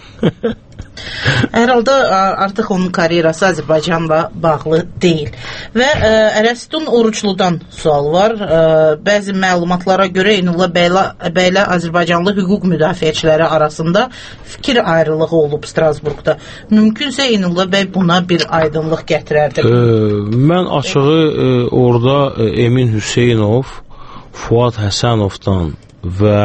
Hər halda artıq onun karyerası Azərbaycanla bağlı deyil. Və ə, Ərəstun Orucludan sual var. Ə, bəzi məlumatlara görə Eynullah Bəylə, Bəylə Azərbaycanlı hüquq müdafiəçiləri arasında fikir ayrılığı olub Strasburqda. Mümkünsə Eynullah bəy buna bir aydınlıq gətirərdi. Ə, mən açığı ə, orada ə, Emin Hüseynov, Fuad Həsənovdan və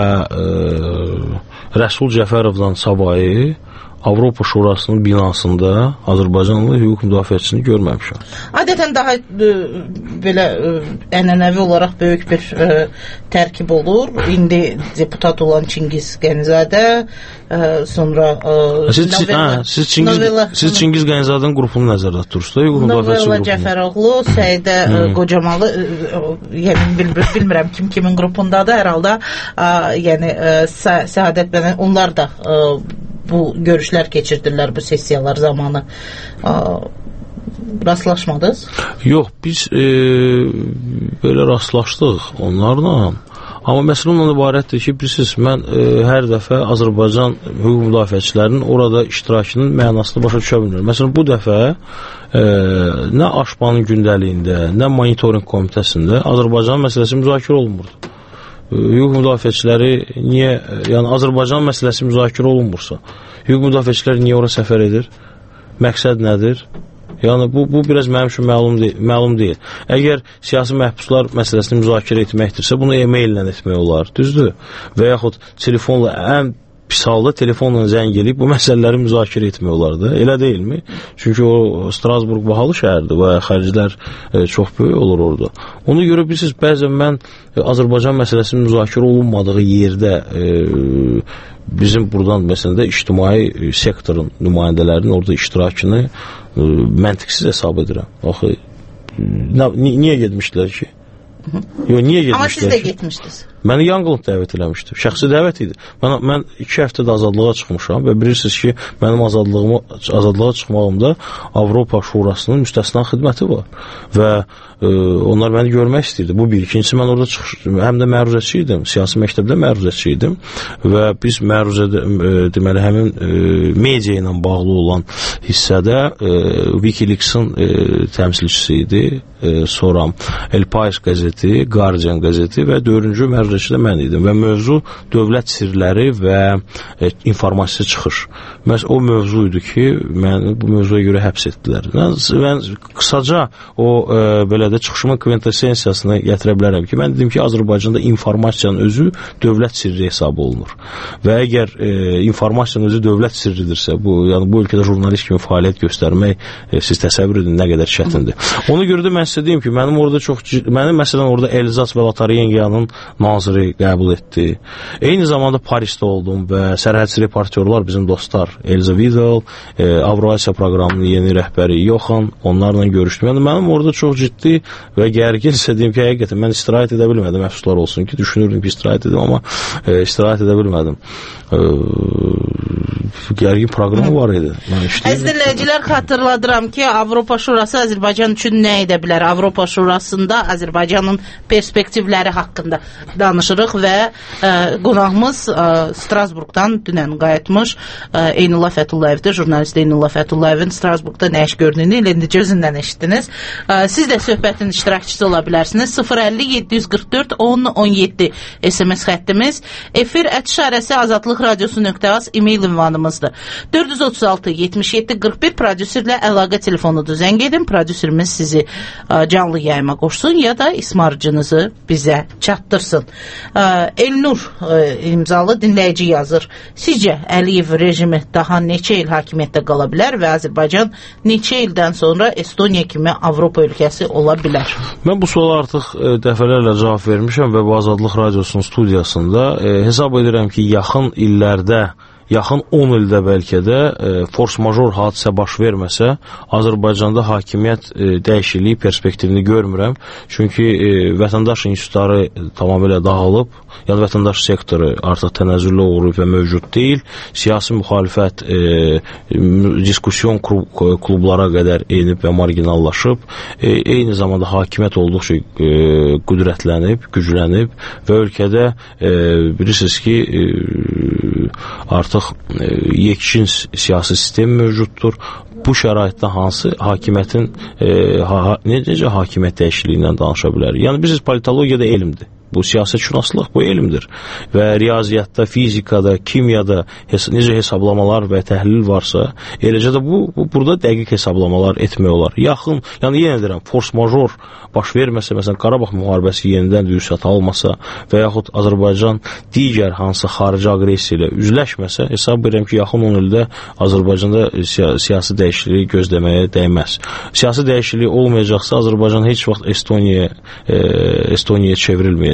ə, Rəsul Cəfərovdan savayı Avropa Şurasının binasında Azərbaycanlı hüquq müdafiəçisini görməmişəm. Adətən daha e, belə e, ənənəvi olaraq böyük bir e, tərkib olur. İndi deputat olan Çingiz Qənizadə, e, sonra e, siz, novella, hə, siz, Çingiz, novella, siz Çingiz Qənizadənin qrupunu nəzərdə tutursunuz. Hüquq müdafiəçi qrupunu. Novella Cəfəroğlu, Səidə e, Qocamalı, e, yəni bil, bilmirəm kim kimin qrupundadır. Hər halda e, yəni e, Səadət bəyə onlar da e, bu görüşlər keçirdirlər bu sessiyalar zamanı. Aa, rastlaşmadınız? Yox, biz e, belə rastlaşdıq onlarla. Amma məsələ ondan ibarətdir ki, bilirsiniz, mən e, hər dəfə Azərbaycan hüquq müdafiəçilərinin orada iştirakının mənasını başa düşə bilmirəm. Məsələn, bu dəfə e, nə Aşbanın gündəliyində, nə monitoring komitəsində Azərbaycan məsələsi müzakirə olunmurdu. Hüquq müdafiəçiləri niyə, yəni Azərbaycan məsələsi müzakirə olunmursa, hüquq müdafiəçiləri niyə ora səfər edir? Məqsəd nədir? Yəni bu, bu biraz mənim üçün məlum deyil, məlum deyil. Əgər siyasi məhbuslar məsələsini müzakirə etməkdirsə, bunu e-maillə etmək olar, düzdür? Və yaxud telefonla, ən pis halda telefonla zəng eləyib bu məsələləri müzakirə etmək olardı. Elə deyilmi? Çünki o Strasburg bahalı şəhərdir və xərclər e, çox böyük olur orada. Ona görə bilirsiniz, bəzən mən e, Azərbaycan məsələsinin müzakirə olunmadığı yerdə e, bizim buradan məsələn də ictimai sektorun nümayəndələrinin orada iştirakını e, məntiqsiz hesab edirəm. Axı, niyə getmişdilər ki? Yo, niyə Amma siz də getmişdiniz. Məni Yanqılın dəvət eləmişdi. Şəxsi dəvət idi. Mən, mən iki həftədə azadlığa çıxmışam və bilirsiniz ki, mənim azadlığımı, azadlığa çıxmağımda Avropa Şurasının müstəsna xidməti var və e, onlar məni görmək istəyirdi. Bu bir. İkincisi, mən orada çıxış, həm də məruzəçi idim. Siyasi məktəbdə məruzəçi idim və biz məruzədə, e, deməli, həmin e, media ilə bağlı olan hissədə e, Wikileaks-ın e, təmsilçisi idi. E, sonra El Pais qəzeti, Guardian qəzeti və dördüncü məruzəçi də mən idim və mövzu dövlət sirləri və e, informasiya çıxış. Məs o mövzu idi ki, məni bu mövzuya görə həbs etdilər. Mən, mən qısaca o e, belə də çıxışımın kvintessensiyasını gətirə bilərəm ki, mən dedim ki, Azərbaycanda informasiyanın özü dövlət sirri hesab olunur. Və əgər e, informasiyanın özü dövlət sirridirsə, bu yəni bu ölkədə jurnalist kimi fəaliyyət göstərmək e, siz təsəvvür edin nə qədər çətindir. Ona görə də mən sizə deyim ki, mənim orada çox mənim məsələn orada Elzas və Lotarenyanın naziri qəbul etdi. Eyni zamanda Parisdə oldum və sərhədçi reportyorlar bizim dostlar Elza Vidal, e, Avrasiya proqramının yeni rəhbəri Yoxan, onlarla görüşdüm. Yəni mənim orada çox ciddi və gərgin sizə deyim ki, həqiqətən mən istirahət edə bilmədim. Əfsuslar olsun ki, düşünürdüm ki, istirahət edim, amma e, istirahət edə bilmədim. E, gərgin proqramı var idi. Əziz dinləyicilər, xatırladıram ki, Avropa Şurası Azərbaycan üçün nə edə bilər? Avropa Şurasında Azərbaycanın perspektivləri haqqında danışırıq və ə, qonağımız ə, Strasburqdan dünən qayıtmış ə, Eynullah Fəthullayevdir. Jurnalist Eynullah Fəthullayevin Strasburqda nə iş gördüyünü indi gözündən eşitdiniz. Ə, siz də söhbətin iştirakçısı ola bilərsiniz. sıfır əlli yeddi yüz qırx dörd on on yeddi S M S xəttimiz. Efir ət işarəsi azadlıq radiosu nöqtə az e-mail ünvanımızdır. dörd yüz otuz altı yetmiş yeddi qırx bir prodüserlə əlaqə telefonudur. Zəng edin, prodüserimiz sizi ə, canlı yayıma qoşsun ya da ismarcınızı bizə çatdırsın. Ə, Elnur ə, imzalı dinləyici yazır. Sizcə Əliyev rejimi daha neçə il hakimiyyətdə qala bilər və Azərbaycan neçə ildən sonra Estoniya kimi Avropa ölkəsi ola bilər? Mən bu suala artıq e, dəfələrlə cavab vermişəm və bu Azadlıq Radiosunun studiyasında e, hesab edirəm ki, yaxın illərdə yaxın on ildə bəlkə də e, force major hadisə baş verməsə, Azərbaycanda hakimiyyət e, dəyişikliyi perspektivini görmürəm. Çünki e, vətəndaş institutları tamamilə dağılıb, yəni vətəndaş sektoru artıq tənəzzüllə uğrayıb və mövcud deyil. Siyasi müxalifət e, diskusyon klublara qədər enib və marginallaşıb. E, eyni zamanda hakimiyyət olduqca e, qüdrətlənib, güclənib və ölkədə e, bilirsiniz ki, e, artıq yekşin siyasi sistem mövcuddur. Bu şəraitdə hansı hakimiyyətin e, ha, necə hakimiyyət dəyişikliyindən danışa bilər? Yəni biz politologiyada elmdir. Bu siyasətşünaslıq, bu elmdir. Və riyaziyyatda, fizikada, kimyada hes necə hesablamalar və təhlil varsa, eləcə də bu, bu burada dəqiq hesablamalar etmək olar. Yaxın, yəni yenə deyirəm, force major baş verməsə, məsələn, Qarabağ müharibəsi yenidən vüsət almasa və yaxud Azərbaycan digər hansı xarici aqressiya ilə üzləşməsə, hesab edirəm ki, yaxın on ildə Azərbaycanda siya siyasi dəyişikliyi gözləməyə dəyməz. Siyasi dəyişikliyi olmayacaqsa, Azərbaycan heç vaxt Estoniyaya e, Estoniyaya çevrilməyəcək.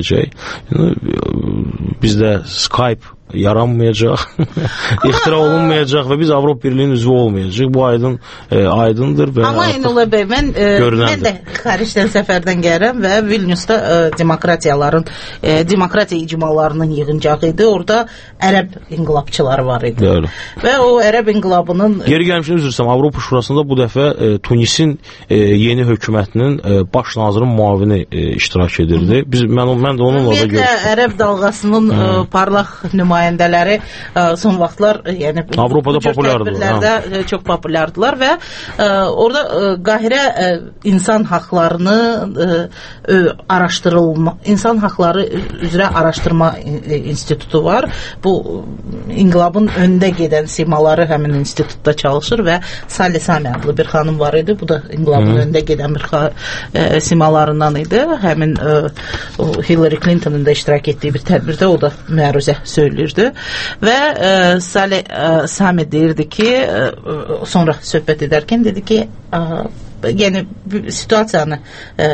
Bizdə Skype yaranmayacaq, ixtira olunmayacaq və biz Avropa Birliyinin üzvü olmayacaq. Bu aydın e, aydındır və amma Eynullah bəy, mən, e, mən də xaricdən səfərdən gəlirəm və Vilniusda e, demokratiyaların e, demokratiya icmalarının yığıncağı idi. Orada ərəb inqilabçıları var idi. Doğru. Və o ərəb inqilabının Yeri gəlmişdən üzürsəm, Avropa Şurasında bu dəfə e, Tunisin e, yeni hökumətinin e, baş nazirin muavini e, iştirak edirdi. Biz mən mən də onunla da görüşdüm. Ərəb dalğasının e, parlaq nümayəndələri son vaxtlar, yəni Avropada populyardılar. Çox populyardılar və ə, orada ə, Qahirə ə, insan haqlarını ə, araşdırılma, insan haqları üzrə araşdırma institutu var. Bu inqilabın öndə gedən simaları həmin institutda çalışır və Sally Sami adlı bir xanım var idi. Bu da inqilabın Hı. öndə gedən bir ə, simalarından idi. Həmin ə, Hillary Clinton'un da iştirak etdiyi bir tədbirdə o da məruzə söylürdü və e, Sally e, Sami deyirdi ki, e, sonra söhbət edərkən dedi ki, e, yəni situasiyanı ə,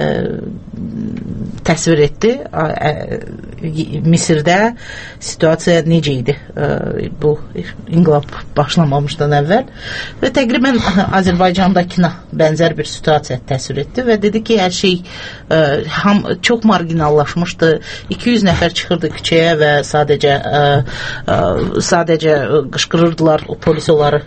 təsvir etdi. Ə, ə, Misirdə situasiya necə idi ə, bu inqilab başlamamışdan əvvəl və təqribən Azərbaycandakına bənzər bir situasiya təsvir etdi və dedi ki, hər şey ə, ham, çox marginallaşmışdı. iki yüz nəfər çıxırdı küçəyə və sadəcə ə, ə, sadəcə qışqırırdılar, o polis onları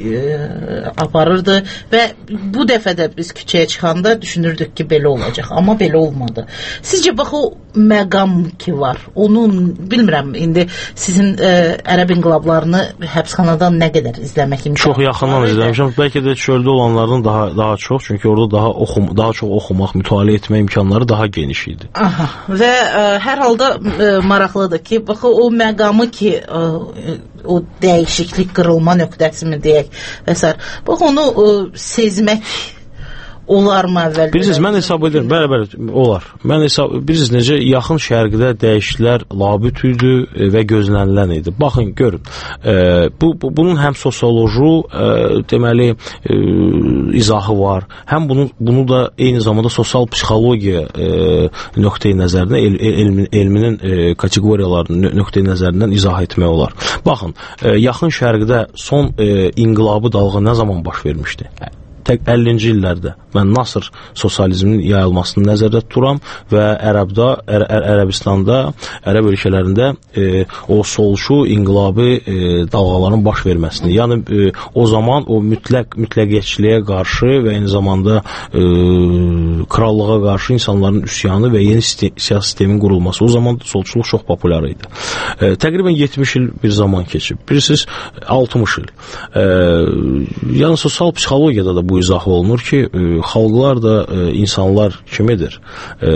ə, aparırdı və bu dəfə də biz küçəyə çıxanda düşünürdük ki, belə olacaq, amma belə olmadı. Sizcə bax o məqam ki var, onun bilmirəm, indi sizin ə, ərəb inqilablarını həbsxanadan nə qədər izləmək imkanı? Çox yaxından izləmişəm. Bəlkə də çöldə olanlardan daha daha çox, çünki orada daha oxum, daha çox oxumaq, mütaliə etmə imkanları daha geniş idi. Aha. Və ə, hər halda ə, maraqlıdır ki, bax o məqamı ki, ə, o dəyişiklik, qırılma nöqtəsi mi deyək və s. bax onu ə, sezmək olar mı əvvəl? Bilirsiniz, mən hesab edirəm, bəli, bəli, olar. Mən hesab, bilirsiniz, necə yaxın şərqdə dəyişikliklər labüd idi və gözlənilən idi. Baxın, görün, e, bu, bu, bunun həm sosioloji, e, deməli, e, izahı var, həm bunun, bunu da eyni zamanda sosial psixologiya e, nöqteyi nəzərindən, el, el, elminin e, kateqoriyalarının nöqteyi nəzərindən izah etmək olar. Baxın, e, yaxın şərqdə son e, inqilabı dalğa nə zaman baş vermişdi? Tək əllinci illərdə mən Nasır sosializminin yayılmasını nəzərdə tuturam və Ərəbdə, Ər Ər Ərəbistanda, Ərəb ölkələrində e, o solşu inqilabi e, dalğaların baş verməsini, yəni e, o zaman o mütləq mütləqiyyətçiliyə qarşı və eyni zamanda e, krallığa qarşı insanların üsyanı və yeni siyasi sistemin qurulması. O zaman solçuluq çox populyar idi. E, təqribən yetmiş il bir zaman keçib. Bilirsiniz, altmış il. E, yəni sosial psixologiyada da bu izah olunur ki, e, xalqlar da e, insanlar kimidir? E,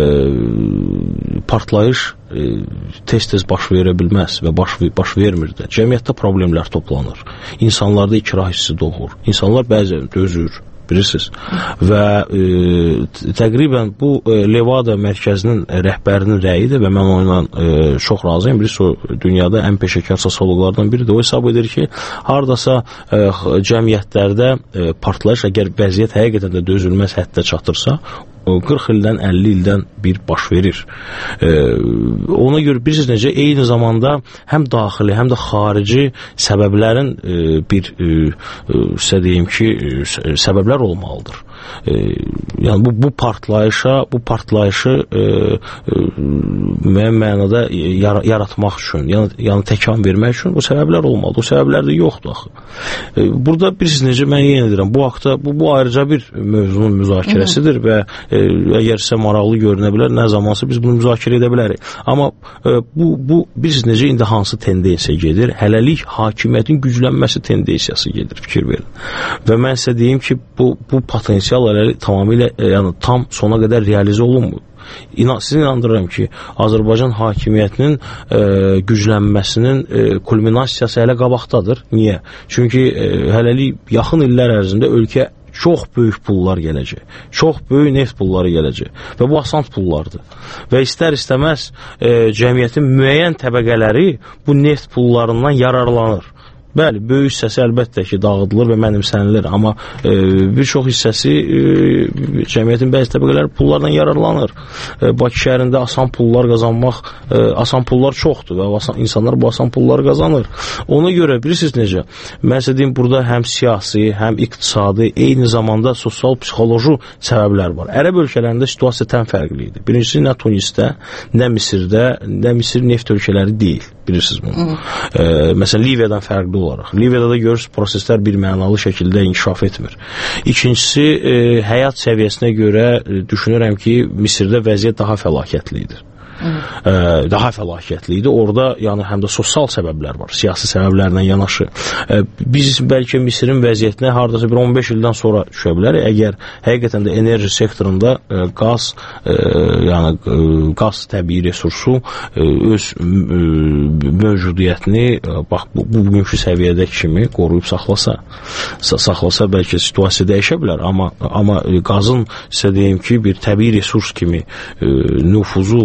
partlayış e, tez-tez baş verə bilməz və baş, baş vermir də. Cəmiyyətdə problemlər toplanır. İnsanlarda ikrah hissi doğur. İnsanlar bəzən dözür. Bilirsiniz. Və e, təqribən bu e, Levada mərkəzinin rəhbərinin rəyidir və mən onunla e, çox razıyım. Birisi o dünyada ən peşəkar sosioloqlardan biridir. O hesab edir ki, hardasa e, cəmiyyətlərdə e, partlayış, əgər vəziyyət həqiqətən də dözülməz həddə çatırsa, qırx ildən, əlli ildən bir baş verir. E, ona görə bilirsiniz necə, eyni zamanda həm daxili, həm də xarici səbəblərin e, bir e, sizə deyim ki, e, səbəblər olmalıdır. E, yəni bu, bu partlayışa, bu partlayışı e, e, müəyyən mənada yar yaratmaq üçün, yəni, yəni təkan vermək üçün bu səbəblər olmalıdır. O səbəblər də yoxdur axı. E, burada bilirsiniz necə, mən yenə deyirəm, bu haqda, bu, bu ayrıca bir mövzunun müzakirəsidir və e, əgər sizə maraqlı görünə bilər, nə zamansa biz bunu müzakirə edə bilərik. Amma e, bu, bu bilirsiniz necə, indi hansı tendensiya gedir? Hələlik hakimiyyətin güclənməsi tendensiyası gedir, fikir verin. Və mən sizə deyim ki, bu, bu potensial tamamilə, yəni tam sona qədər realizə olunmur. İnan, sizi inandırıram ki, Azərbaycan hakimiyyətinin e, güclənməsinin e, kulminasiyası hələ qabaqdadır. Niyə? Çünki e, hələlik yaxın illər ərzində ölkə çox böyük pullar gələcək. Çox böyük neft pulları gələcək. Və bu asant pullardır. Və istər-istəməz e, cəmiyyətin müəyyən təbəqələri bu neft pullarından yararlanır. Bəli, böyük hissəsi əlbəttə ki, dağıdılır və mənimsənilir, amma e, bir çox hissəsi e, cəmiyyətin bəzi təbəqələri pullardan yararlanır. E, Bakı şəhərində asan pullar qazanmaq, e, asan pullar çoxdur və asan, insanlar bu asan pulları qazanır. Ona görə bilirsiniz necə, mən sizə deyim, burada həm siyasi, həm iqtisadi, eyni zamanda sosial, psixoloji səbəblər var. Ərəb ölkələrində situasiya tən fərqli idi. Birincisi, nə Tunisdə, nə Misirdə, nə Misir neft ölkələri deyil. Bilirsiniz bunu. E, məsələn, Liviyadan fərqli olaraq. Liviyada da görürsünüz, proseslər bir mənalı şəkildə inkişaf etmir. İkincisi, e, həyat səviyyəsinə görə e, düşünürəm ki, Misirdə vəziyyət daha fəlakətli idi. Ə, daha fəlakətli idi. Orada yəni həm də sosial səbəblər var, siyasi səbəblərlə yanaşı. Ə, biz bəlkə Misirin vəziyyətinə hardasa bir on beş ildən sonra düşə bilərik. Əgər həqiqətən də enerji sektorunda ə, qaz, ə, yəni ə, qaz təbii resursu ə, öz ə, mövcudiyyətini ə, bax bu, bu bugünkü səviyyədə kimi qoruyub saxlasa, saxlasa bəlkə situasiya dəyişə bilər. Amma amma qazın sizə deyim ki, bir təbii resurs kimi ə, nüfuzu ə,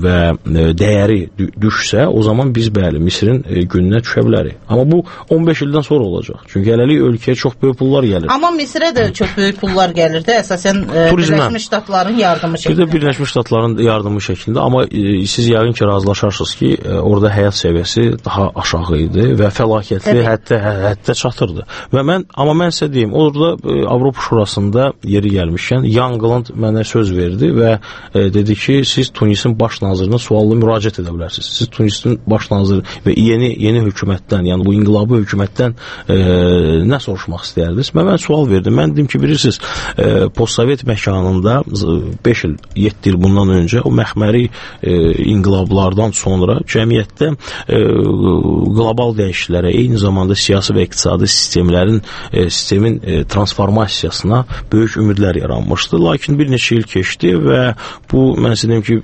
və e, dəyəri düşsə, o zaman biz bəli Misirin e, gününə düşə bilərik. Amma bu on beş ildən sonra olacaq. Çünki hələlik ölkəyə çox böyük pullar gəlir. Amma Misirə də çox böyük pullar gəlir də, əsasən e, Birləşmiş Ştatların yardımı şəklində. Bir də Birləşmiş Ştatların yardımı şəklində, amma e, siz yəqin ki, razılaşarsınız ki, e, orada həyat səviyyəsi daha aşağı idi və fəlakətli hətta hətta çatırdı. Və mən amma mən sizə deyim, orada e, Avropa Şurasında yeri gəlmişkən Youngblood mənə söz verdi və e, dedi ki, siz Tunisin baş nazirine suallı müraciət edə bilərsiniz. Siz Tunisin baş naziri və yeni yeni hökumətdən, yəni bu inqilabı hökumətdən e, nə soruşmaq istəyirdiniz? Mən, mən sual verdim. Mən dedim ki, bilirsiniz, e, postsovet məkanında beş il, yeddi il bundan öncə o məxməri e, inqilablardan sonra cəmiyyətdə e, qlobal dəyişikliklərə, eyni zamanda siyasi və iqtisadi sistemlərin e, sistemin e, transformasiyasına böyük ümidlər yaranmışdı. Lakin bir neçə il keçdi və bu mən sizə deyim ki,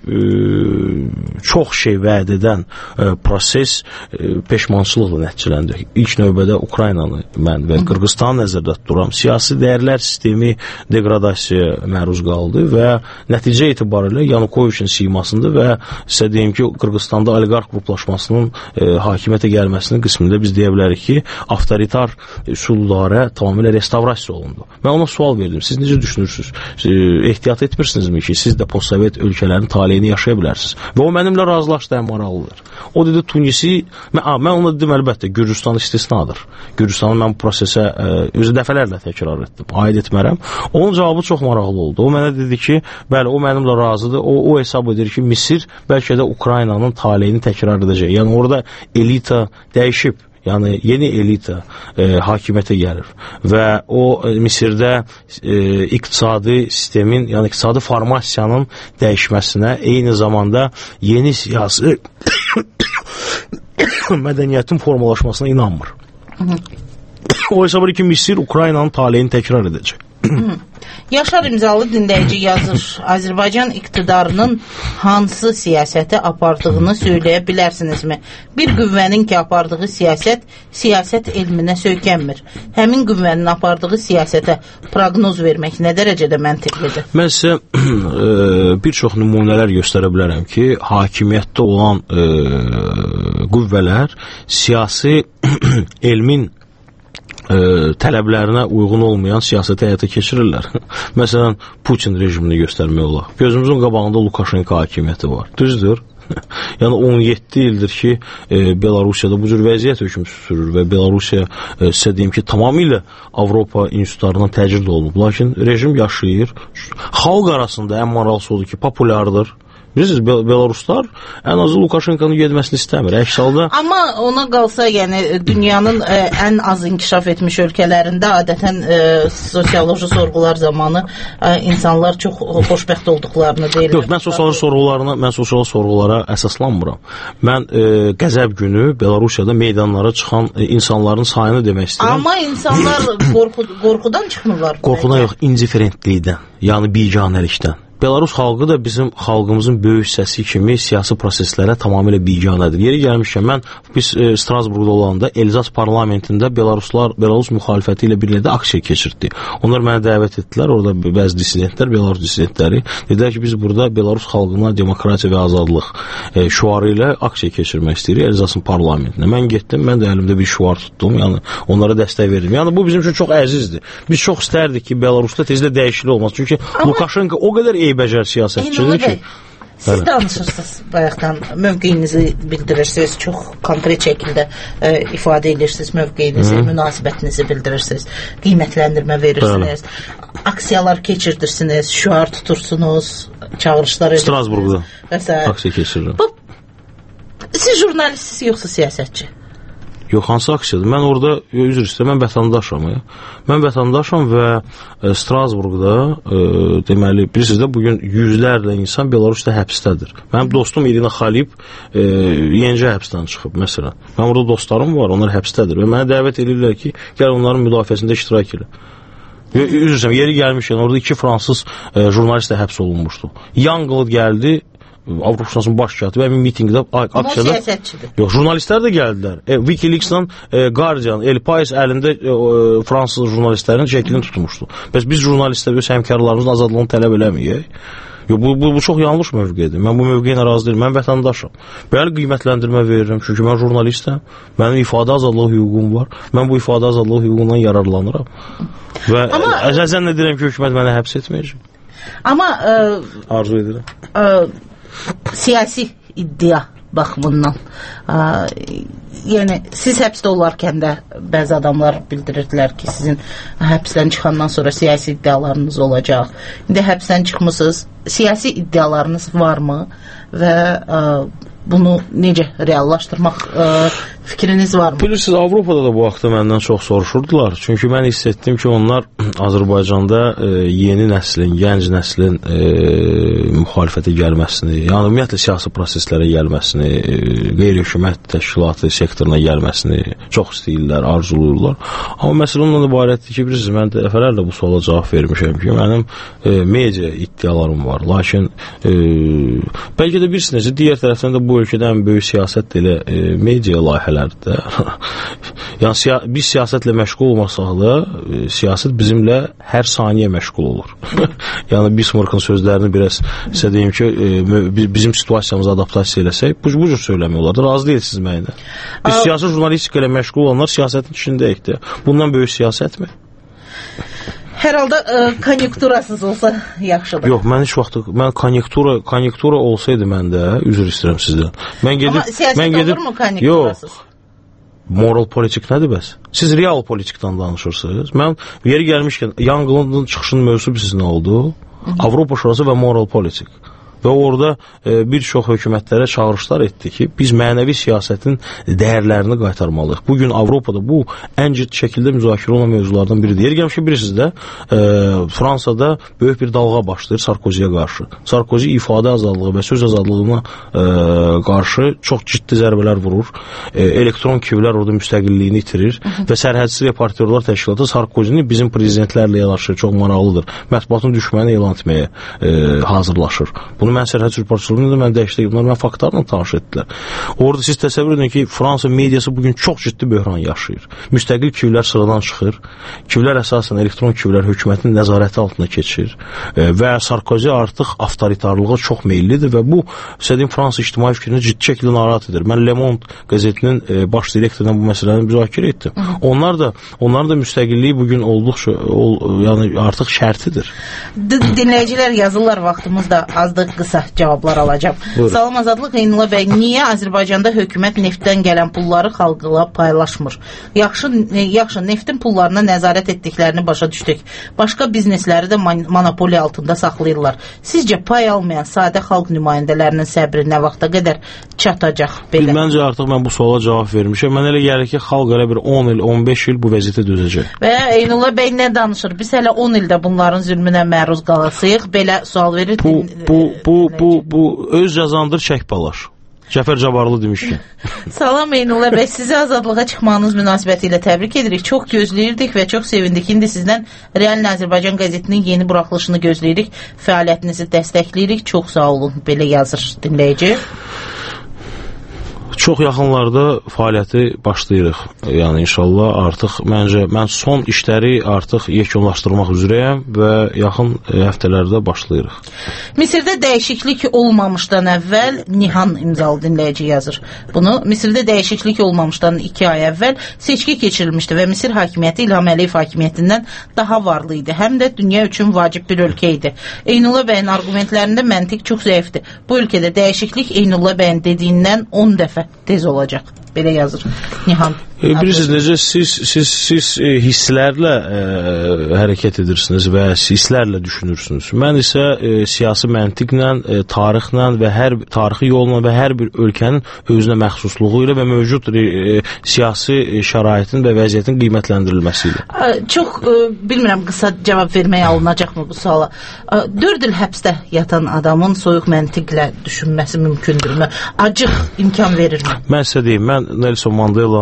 e, çox şey vəd edən e, proses e, peşmançılıqla nəticələndi. İlk növbədə Ukraynanı mən və Qırğızstanı nəzərdə tuturam. Siyasi dəyərlər sistemi degradasiyaya məruz qaldı və nəticə etibarilə Yanukoviçin simasında və sizə deyim ki, Qırğızstanda oliqarx qruplaşmasının e, hakimiyyətə gəlməsinin qismində biz deyə bilərik ki, avtoritar üsullara tamamilə restavrasiya olundu. Mən ona sual verdim. Siz necə düşünürsünüz? E, ehtiyat etmirsinizmi ki, siz də postsovet ölkələrin taleyini yaşaya bilərsiniz? Və o mənimlə razılaşdı, ən maraqlıdır. O dedi Tunisi, mən, a, mən ona dedim, əlbəttə, Gürcüstan istisnadır. Gürcüstanı mən bu prosesə e, özü dəfələrlə təkrar etdim. Aid etmərəm. Onun cavabı çox maraqlı oldu. O mənə dedi ki, bəli, o mənimlə razıdır. O, o hesab edir ki, Misir bəlkə də Ukraynanın taleyini təkrar edəcək. Yəni orada elita dəyişib. Yəni yeni elita e, hakimiyyətə gəlir və o e, Misirdə e, iqtisadi sistemin, yəni iqtisadi formasiyanın dəyişməsinə, eyni zamanda yeni siyasi mədəniyyətin formalaşmasına inanmır. O hesab edir ki, Misir Ukraynanın taleyini təkrar edəcək. Yaşar İmzalı dinləyici yazır. Azərbaycan iqtidarının hansı siyasəti apardığını söyləyə bilərsinizmi? Bir qüvvənin ki apardığı siyasət, siyasət elminə söykənmir. Həmin qüvvənin apardığı siyasətə proqnoz vermək nə dərəcədə məntiqlidir? Mən sizə e, bir çox nümunələr göstərə bilərəm ki, hakimiyyətdə olan e, qüvvələr siyasi elmin Ə, tələblərinə uyğun olmayan siyasəti həyata keçirirlər. Məsələn, Putin rejimini göstərmək olar. Gözümüzün qabağında Lukashenko hakimiyyəti var. Düzdür? Yəni on yeddi ildir ki, e, Belarusiyada bu cür vəziyyət hökm sürür və Belarusiya e, sizə deyim ki, tamamilə Avropa institutlarından təcrid olunub. Lakin rejim yaşayır. Xalq arasında ən maraqlısı odur ki, populyardır. Bilirsiniz, Bel Belaruslar ən azı Lukashenkonun getməsini istəmir. Əks halda... Amma ona qalsa, yəni dünyanın ə, ən az inkişaf etmiş ölkələrində adətən ə, sosioloji sorğular zamanı ə, insanlar çox xoşbəxt olduqlarını deyirlər. Yox, mən sosioloji sorğularına, mən sosioloji sorğulara əsaslanmıram. Mən ə, qəzəb günü Belarusiyada meydanlara çıxan ə, insanların sayını demək istəyirəm. Amma insanlar qorxu, qorxudan çıxmırlar. Qorxudan yox, indiferentlikdən, yəni biganəlikdən. Belarus xalqı da bizim xalqımızın böyük hissəsi kimi siyasi proseslərə tamamilə biganədir. Yeri gəlmişkən, mən biz e, Strasburgda olanda Elzas parlamentində Belaruslar, Belarus müxalifəti ilə birlikdə aksiya keçirdi. Onlar mənə dəvət etdilər, orada bəzi dissidentlər, Belarus dissidentləri dedilər ki, biz burada Belarus xalqına demokratiya və azadlıq e, şuarı ilə aksiya keçirmək istəyirik Elzasın parlamentində. Mən getdim, mən də əlimdə bir şuar tutdum, yəni onlara dəstək verdim. Yəni bu bizim üçün çox əzizdir. Biz çox istərdik ki, Belarusda tezlə dəyişiklik olmaz. Çünki Amma... Lukashenko o qədər eybəcər siyasətçidir ki... Siz Hələ. danışırsınız bayaqdan, mövqeyinizi bildirirsiniz, çox konkret şəkildə ə, ifadə edirsiniz mövqeyinizi, Hı. münasibətinizi bildirirsiniz, qiymətləndirmə verirsiniz, Hələ. aksiyalar keçirdirsiniz, şüar tutursunuz, çağırışlar edirsiniz. Strasburgda Məsələn, aksiya keçirirəm. Bu, siz jurnalistsiniz yoxsa siyasətçi? Yox, hansı aksiyadır? Mən orada, üzr istəyirəm, mən vətəndaşam. Ya. Mən vətəndaşam və e, Strasburgda, e, deməli, bilirsiniz də, bugün yüzlərlə insan Belarusda həbsdədir. Mənim dostum İrina Xalib e, yenicə həbsdən çıxıb, məsələn. Mənim orada dostlarım var, onlar həbsdədir və mənə dəvət edirlər ki, gəl onların müdafiəsində iştirak elə. Üzr istəyirəm, yeri gəlmişkən, orada iki fransız e, jurnalist də həbs olunmuşdu. Youngblood gəldi, Avropa Şurasının baş katibi həmin mitinqdə aksiyada... Yox, jurnalistlər də gəldilər. E, Wikileaks-dan e, Guardian, El Pais əlində e, e, fransız jurnalistlərin şəklini tutmuşdu. Bəs biz jurnalistlər öz həmkarlarımızın azadlığını tələb eləməyək. Yo, bu, bu, bu çox yanlış mövqedir. Mən bu mövqeyə razı deyiləm. Mən vətəndaşam. Bəli, qiymətləndirmə verirəm. Çünki mən jurnalistəm. Mənim ifadə azadlığı hüququm var. Mən bu ifadə azadlığı hüququndan yararlanıram. Və əzəzən də deyirəm ki, hökumət məni həbs etməyəcək. Amma ə, arzu edirəm. Ə, siyasi iddia baxımından ə, yəni siz həbsdə olarkən də bəzi adamlar bildirirdilər ki, sizin həbsdən çıxandan sonra siyasi iddialarınız olacaq. İndi həbsdən çıxmısınız, siyasi iddialarınız varmı və ə, bunu necə reallaşdırmaq ə, fikriniz varmı? Bilirsiniz, Avropada da bu haqda məndən çox soruşurdular. Çünki mən hiss etdim ki, onlar Azərbaycanda e, yeni nəslin, gənc nəslin e, müxalifətə gəlməsini, yəni ümumiyyətlə siyasi proseslərə gəlməsini, e, qeyri-hökumət təşkilatı sektoruna gəlməsini çox istəyirlər, arzuluyurlar. Amma məsələ ondan ibarətdir ki, bilirsiniz, mən dəfələrlə bu suala cavab vermişəm ki, mənim e, media iddialarım var. Lakin e, bəlkə də bilirsiniz, digər tərəfdən də bu ölkədə ən böyük siyasət elə e, media layihələrdir. Yəni siya biz siyasətlə məşğul olmasaq da e, siyasət bizimlə hər saniyə məşğul olur. Yəni Bismarckın sözlərini biraz sizə deyim ki, e, bizim situasiyamıza adaptasiya eləsək, bu, bu cür söyləmək olardı. Razı deyilsiniz mənimlə. Biz A siyasi jurnalistika ilə məşğul olanlar siyasətin içindəyikdir. Bundan böyük siyasətmi? Hər halda ə, konjunkturasız olsa yaxşıdır. Yox, mən heç vaxt mən konjunktura konjunktura olsaydı məndə, üzr istəyirəm sizdən. Mən gedib Amma siyasət mən gedib olur mu konjunkturasız? Yox. Moral politik nədir bəs? Siz real politikdən danışırsınız. Mən yeri gəlmişkən yanğının çıxışının mövzusu sizin nə oldu? Hı -hı. Avropa Şurası və moral politik. Və orada e, bir çox hökumətlərə çağırışlar etdi ki, biz mənəvi siyasətin dəyərlərini qaytarmalıyıq. Bugün Avropada bu ən ciddi şəkildə müzakirə olunan mövzulardan biridir. Yeri gəlmiş ki, bilirsiniz də, e, Fransada böyük bir dalğa başlayır Sarkoziyə qarşı. Sarkozi ifadə azadlığı və söz azadlığına e, qarşı çox ciddi zərbələr vurur. E, elektron kivlər orada müstəqilliyini itirir və sərhədsiz reportyorlar təşkilatı Sarkozini bizim prezidentlərlə yanaşı çox maraqlıdır. Mətbuatın düşməni elan etməyə e, hazırlaşır. Bunu mən sərhəd reportçuluğunda mən dəyişdirdim. Mən faktlarla tanış etdilər. Orada siz təsəvvür edin ki, Fransa mediası bugün çox ciddi böhran yaşayır. Müstəqil kivlər sıradan çıxır. Kivlər əsasən elektron kivlər hökumətin nəzarəti altında keçir. E, və Sarkozi artıq avtoritarlığa çox meyillidir və bu, sizə deyim, Fransa ictimai fikrini ciddi şəkildə narahat edir. Mən Le Monde qəzetinin e, baş direktorundan bu məsələni müzakirə etdim. Hı -hı. Onlar da onların da müstəqilliyi bugün olduqca ol, yəni artıq şərtidir. Dinləyicilər yazırlar, vaxtımız da azdır, qısa cavablar alacağım. Buyurun. Salam Azadlıq, Eynullah bəy, niyə Azərbaycanda hökumət neftdən gələn pulları xalqla paylaşmır? Yaxşı, yaxşı neftin pullarına nəzarət etdiklərini başa düşdük. Başqa biznesləri də monopoliya altında saxlayırlar. Sizcə pay almayan sadə xalq nümayəndələrinin səbri nə vaxta qədər çatacaq? Belə? Məncə artıq mən bu suala cavab vermişəm. Mən elə gəlir ki, xalq elə bir on il, on beş il bu vəziyyətə dözəcək. Və Eynullah bəy nə danışır? Biz hələ on ildə bunların zülmünə məruz qalasıyıq. Belə sual verir. Bu, bu, bu, bu, bu öz cəzandır, çək balaş. Cəfər Cabarlı demiş ki. Salam Eynullah bəy, sizi azadlığa çıxmanız münasibəti ilə təbrik edirik. Çox gözləyirdik və çox sevindik. İndi sizdən Real Azərbaycan qəzetinin yeni buraxılışını gözləyirik. Fəaliyyətinizi dəstəkləyirik. Çox sağ olun. Belə yazır dinləyici. Çox yaxınlarda fəaliyyəti başlayırıq. Yəni inşallah artıq məncə mən son işləri artıq yekunlaşdırmaq üzrəyəm və yaxın həftələrdə başlayırıq. Misirdə dəyişiklik olmamışdan əvvəl Nihan imzalı dinləyici yazır. Bunu Misirdə dəyişiklik olmamışdan iki ay əvvəl seçki keçirilmişdi və Misir hakimiyyəti İlham Əliyev hakimiyyətindən daha varlı idi. Həm də dünya üçün vacib bir ölkə idi. Eynullah bəyin argumentlərində məntiq çox zəifdir. Bu ölkədə dəyişiklik Eynullah bəyin dediyindən on dəfə tez olacaq. Belə yazır Nihan. E, bilirsiniz necə siz siz siz e, hisslərlə e, hərəkət edirsiniz və hisslərlə düşünürsünüz. Mən isə e, siyasi məntiqlə, e, tarixlə və hər tarixi yolla və hər bir ölkənin özünə məxsusluğu ilə və mövcud e, siyasi e, şəraitin və vəziyyətin qiymətləndirilməsi ilə. Çox e, bilmirəm qısa cavab verməyə alınacaqmı bu suala? dörd il həbsdə yatan adamın soyuq məntiqlə düşünməsi mümkündürmü? Acıq imkan verirmi? Mən sizə deyim, mən Nelson Mandela'nın e,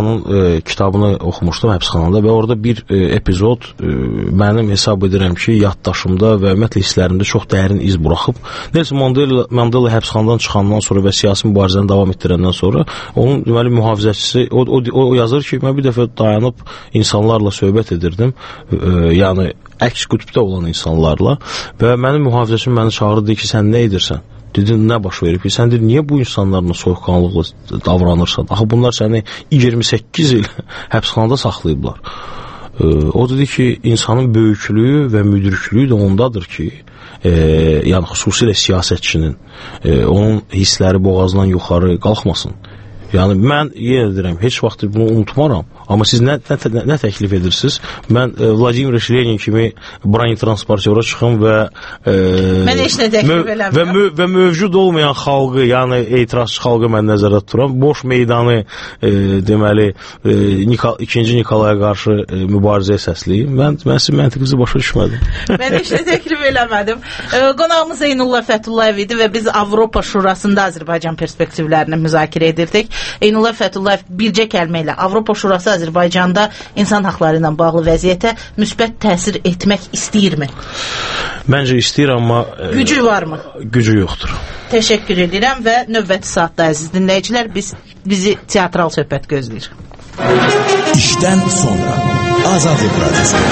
e, kitabını oxumuşdum həbsxanada və orada bir e, epizod e, mənim hesab edirəm ki, yaddaşımda və ümumiyyətlə hisslərimdə çox dərin iz buraxıb. Nelson Mandela, Mandela həbsxanadan çıxandan sonra və siyasi mübarizəni davam etdirəndən sonra onun deməli mühafizəçisi o, o, o yazır ki, mən bir dəfə dayanıb insanlarla söhbət edirdim. E, yəni əks qütbdə olan insanlarla və mənim mühafizəçim məni çağırdı, dedi ki, sən nə edirsən? Dedin, nə baş verib ki, sən deyir, niyə bu insanlarla soyuqqanlıqla davranırsan? Axı bunlar səni iyirmi səkkiz il həbsxanada saxlayıblar. E, o dedi ki, insanın böyüklüyü və müdriklüyü də ondadır ki, e, yəni xüsusilə siyasətçinin e, onun hissləri boğazdan yuxarı qalxmasın. Yəni mən yenə deyirəm, heç vaxt bunu unutmaram. Amma siz nə, nə, nə təklif edirsiniz? Mən e, Vladimir Lenin kimi brain transportyora çıxım və e, mən heç nə təklif eləmirəm. Və, mö, və mövcud olmayan xalqı, yəni etirazçı xalqı mən nəzərdə tuturam. Boş meydanı e, deməli e, Nikol, ikinci Nikolaya qarşı e, mübarizəyə səsləyim. Mən, mən sizin məntiqinizi başa düşmədim. Mən heç nə təklif eləmədim. E, qonağımız Eynullah Fəthullayev idi və biz Avropa Şurasında Azərbaycan perspektivlərini müzakirə edirdik. Eynullah Fəthullayev bircə kəlmə ilə Avropa Şurası Azərbaycanda insan haqları ilə bağlı vəziyyətə müsbət təsir etmək istəyirmi? Məncə istəyir, amma gücü varmı? Gücü yoxdur. Təşəkkür edirəm və növbəti saatda əziz dinləyicilər biz, bizi teatral söhbət gözləyir. İşdən sonra Azadlıq Radiosu.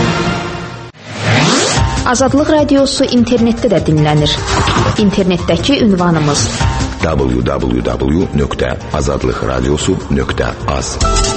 Azadlıq Radiosu internetdə də dinlənir. İnternetdəki ünvanımız w w w nöqtə azadlıqradiosu nöqtə az.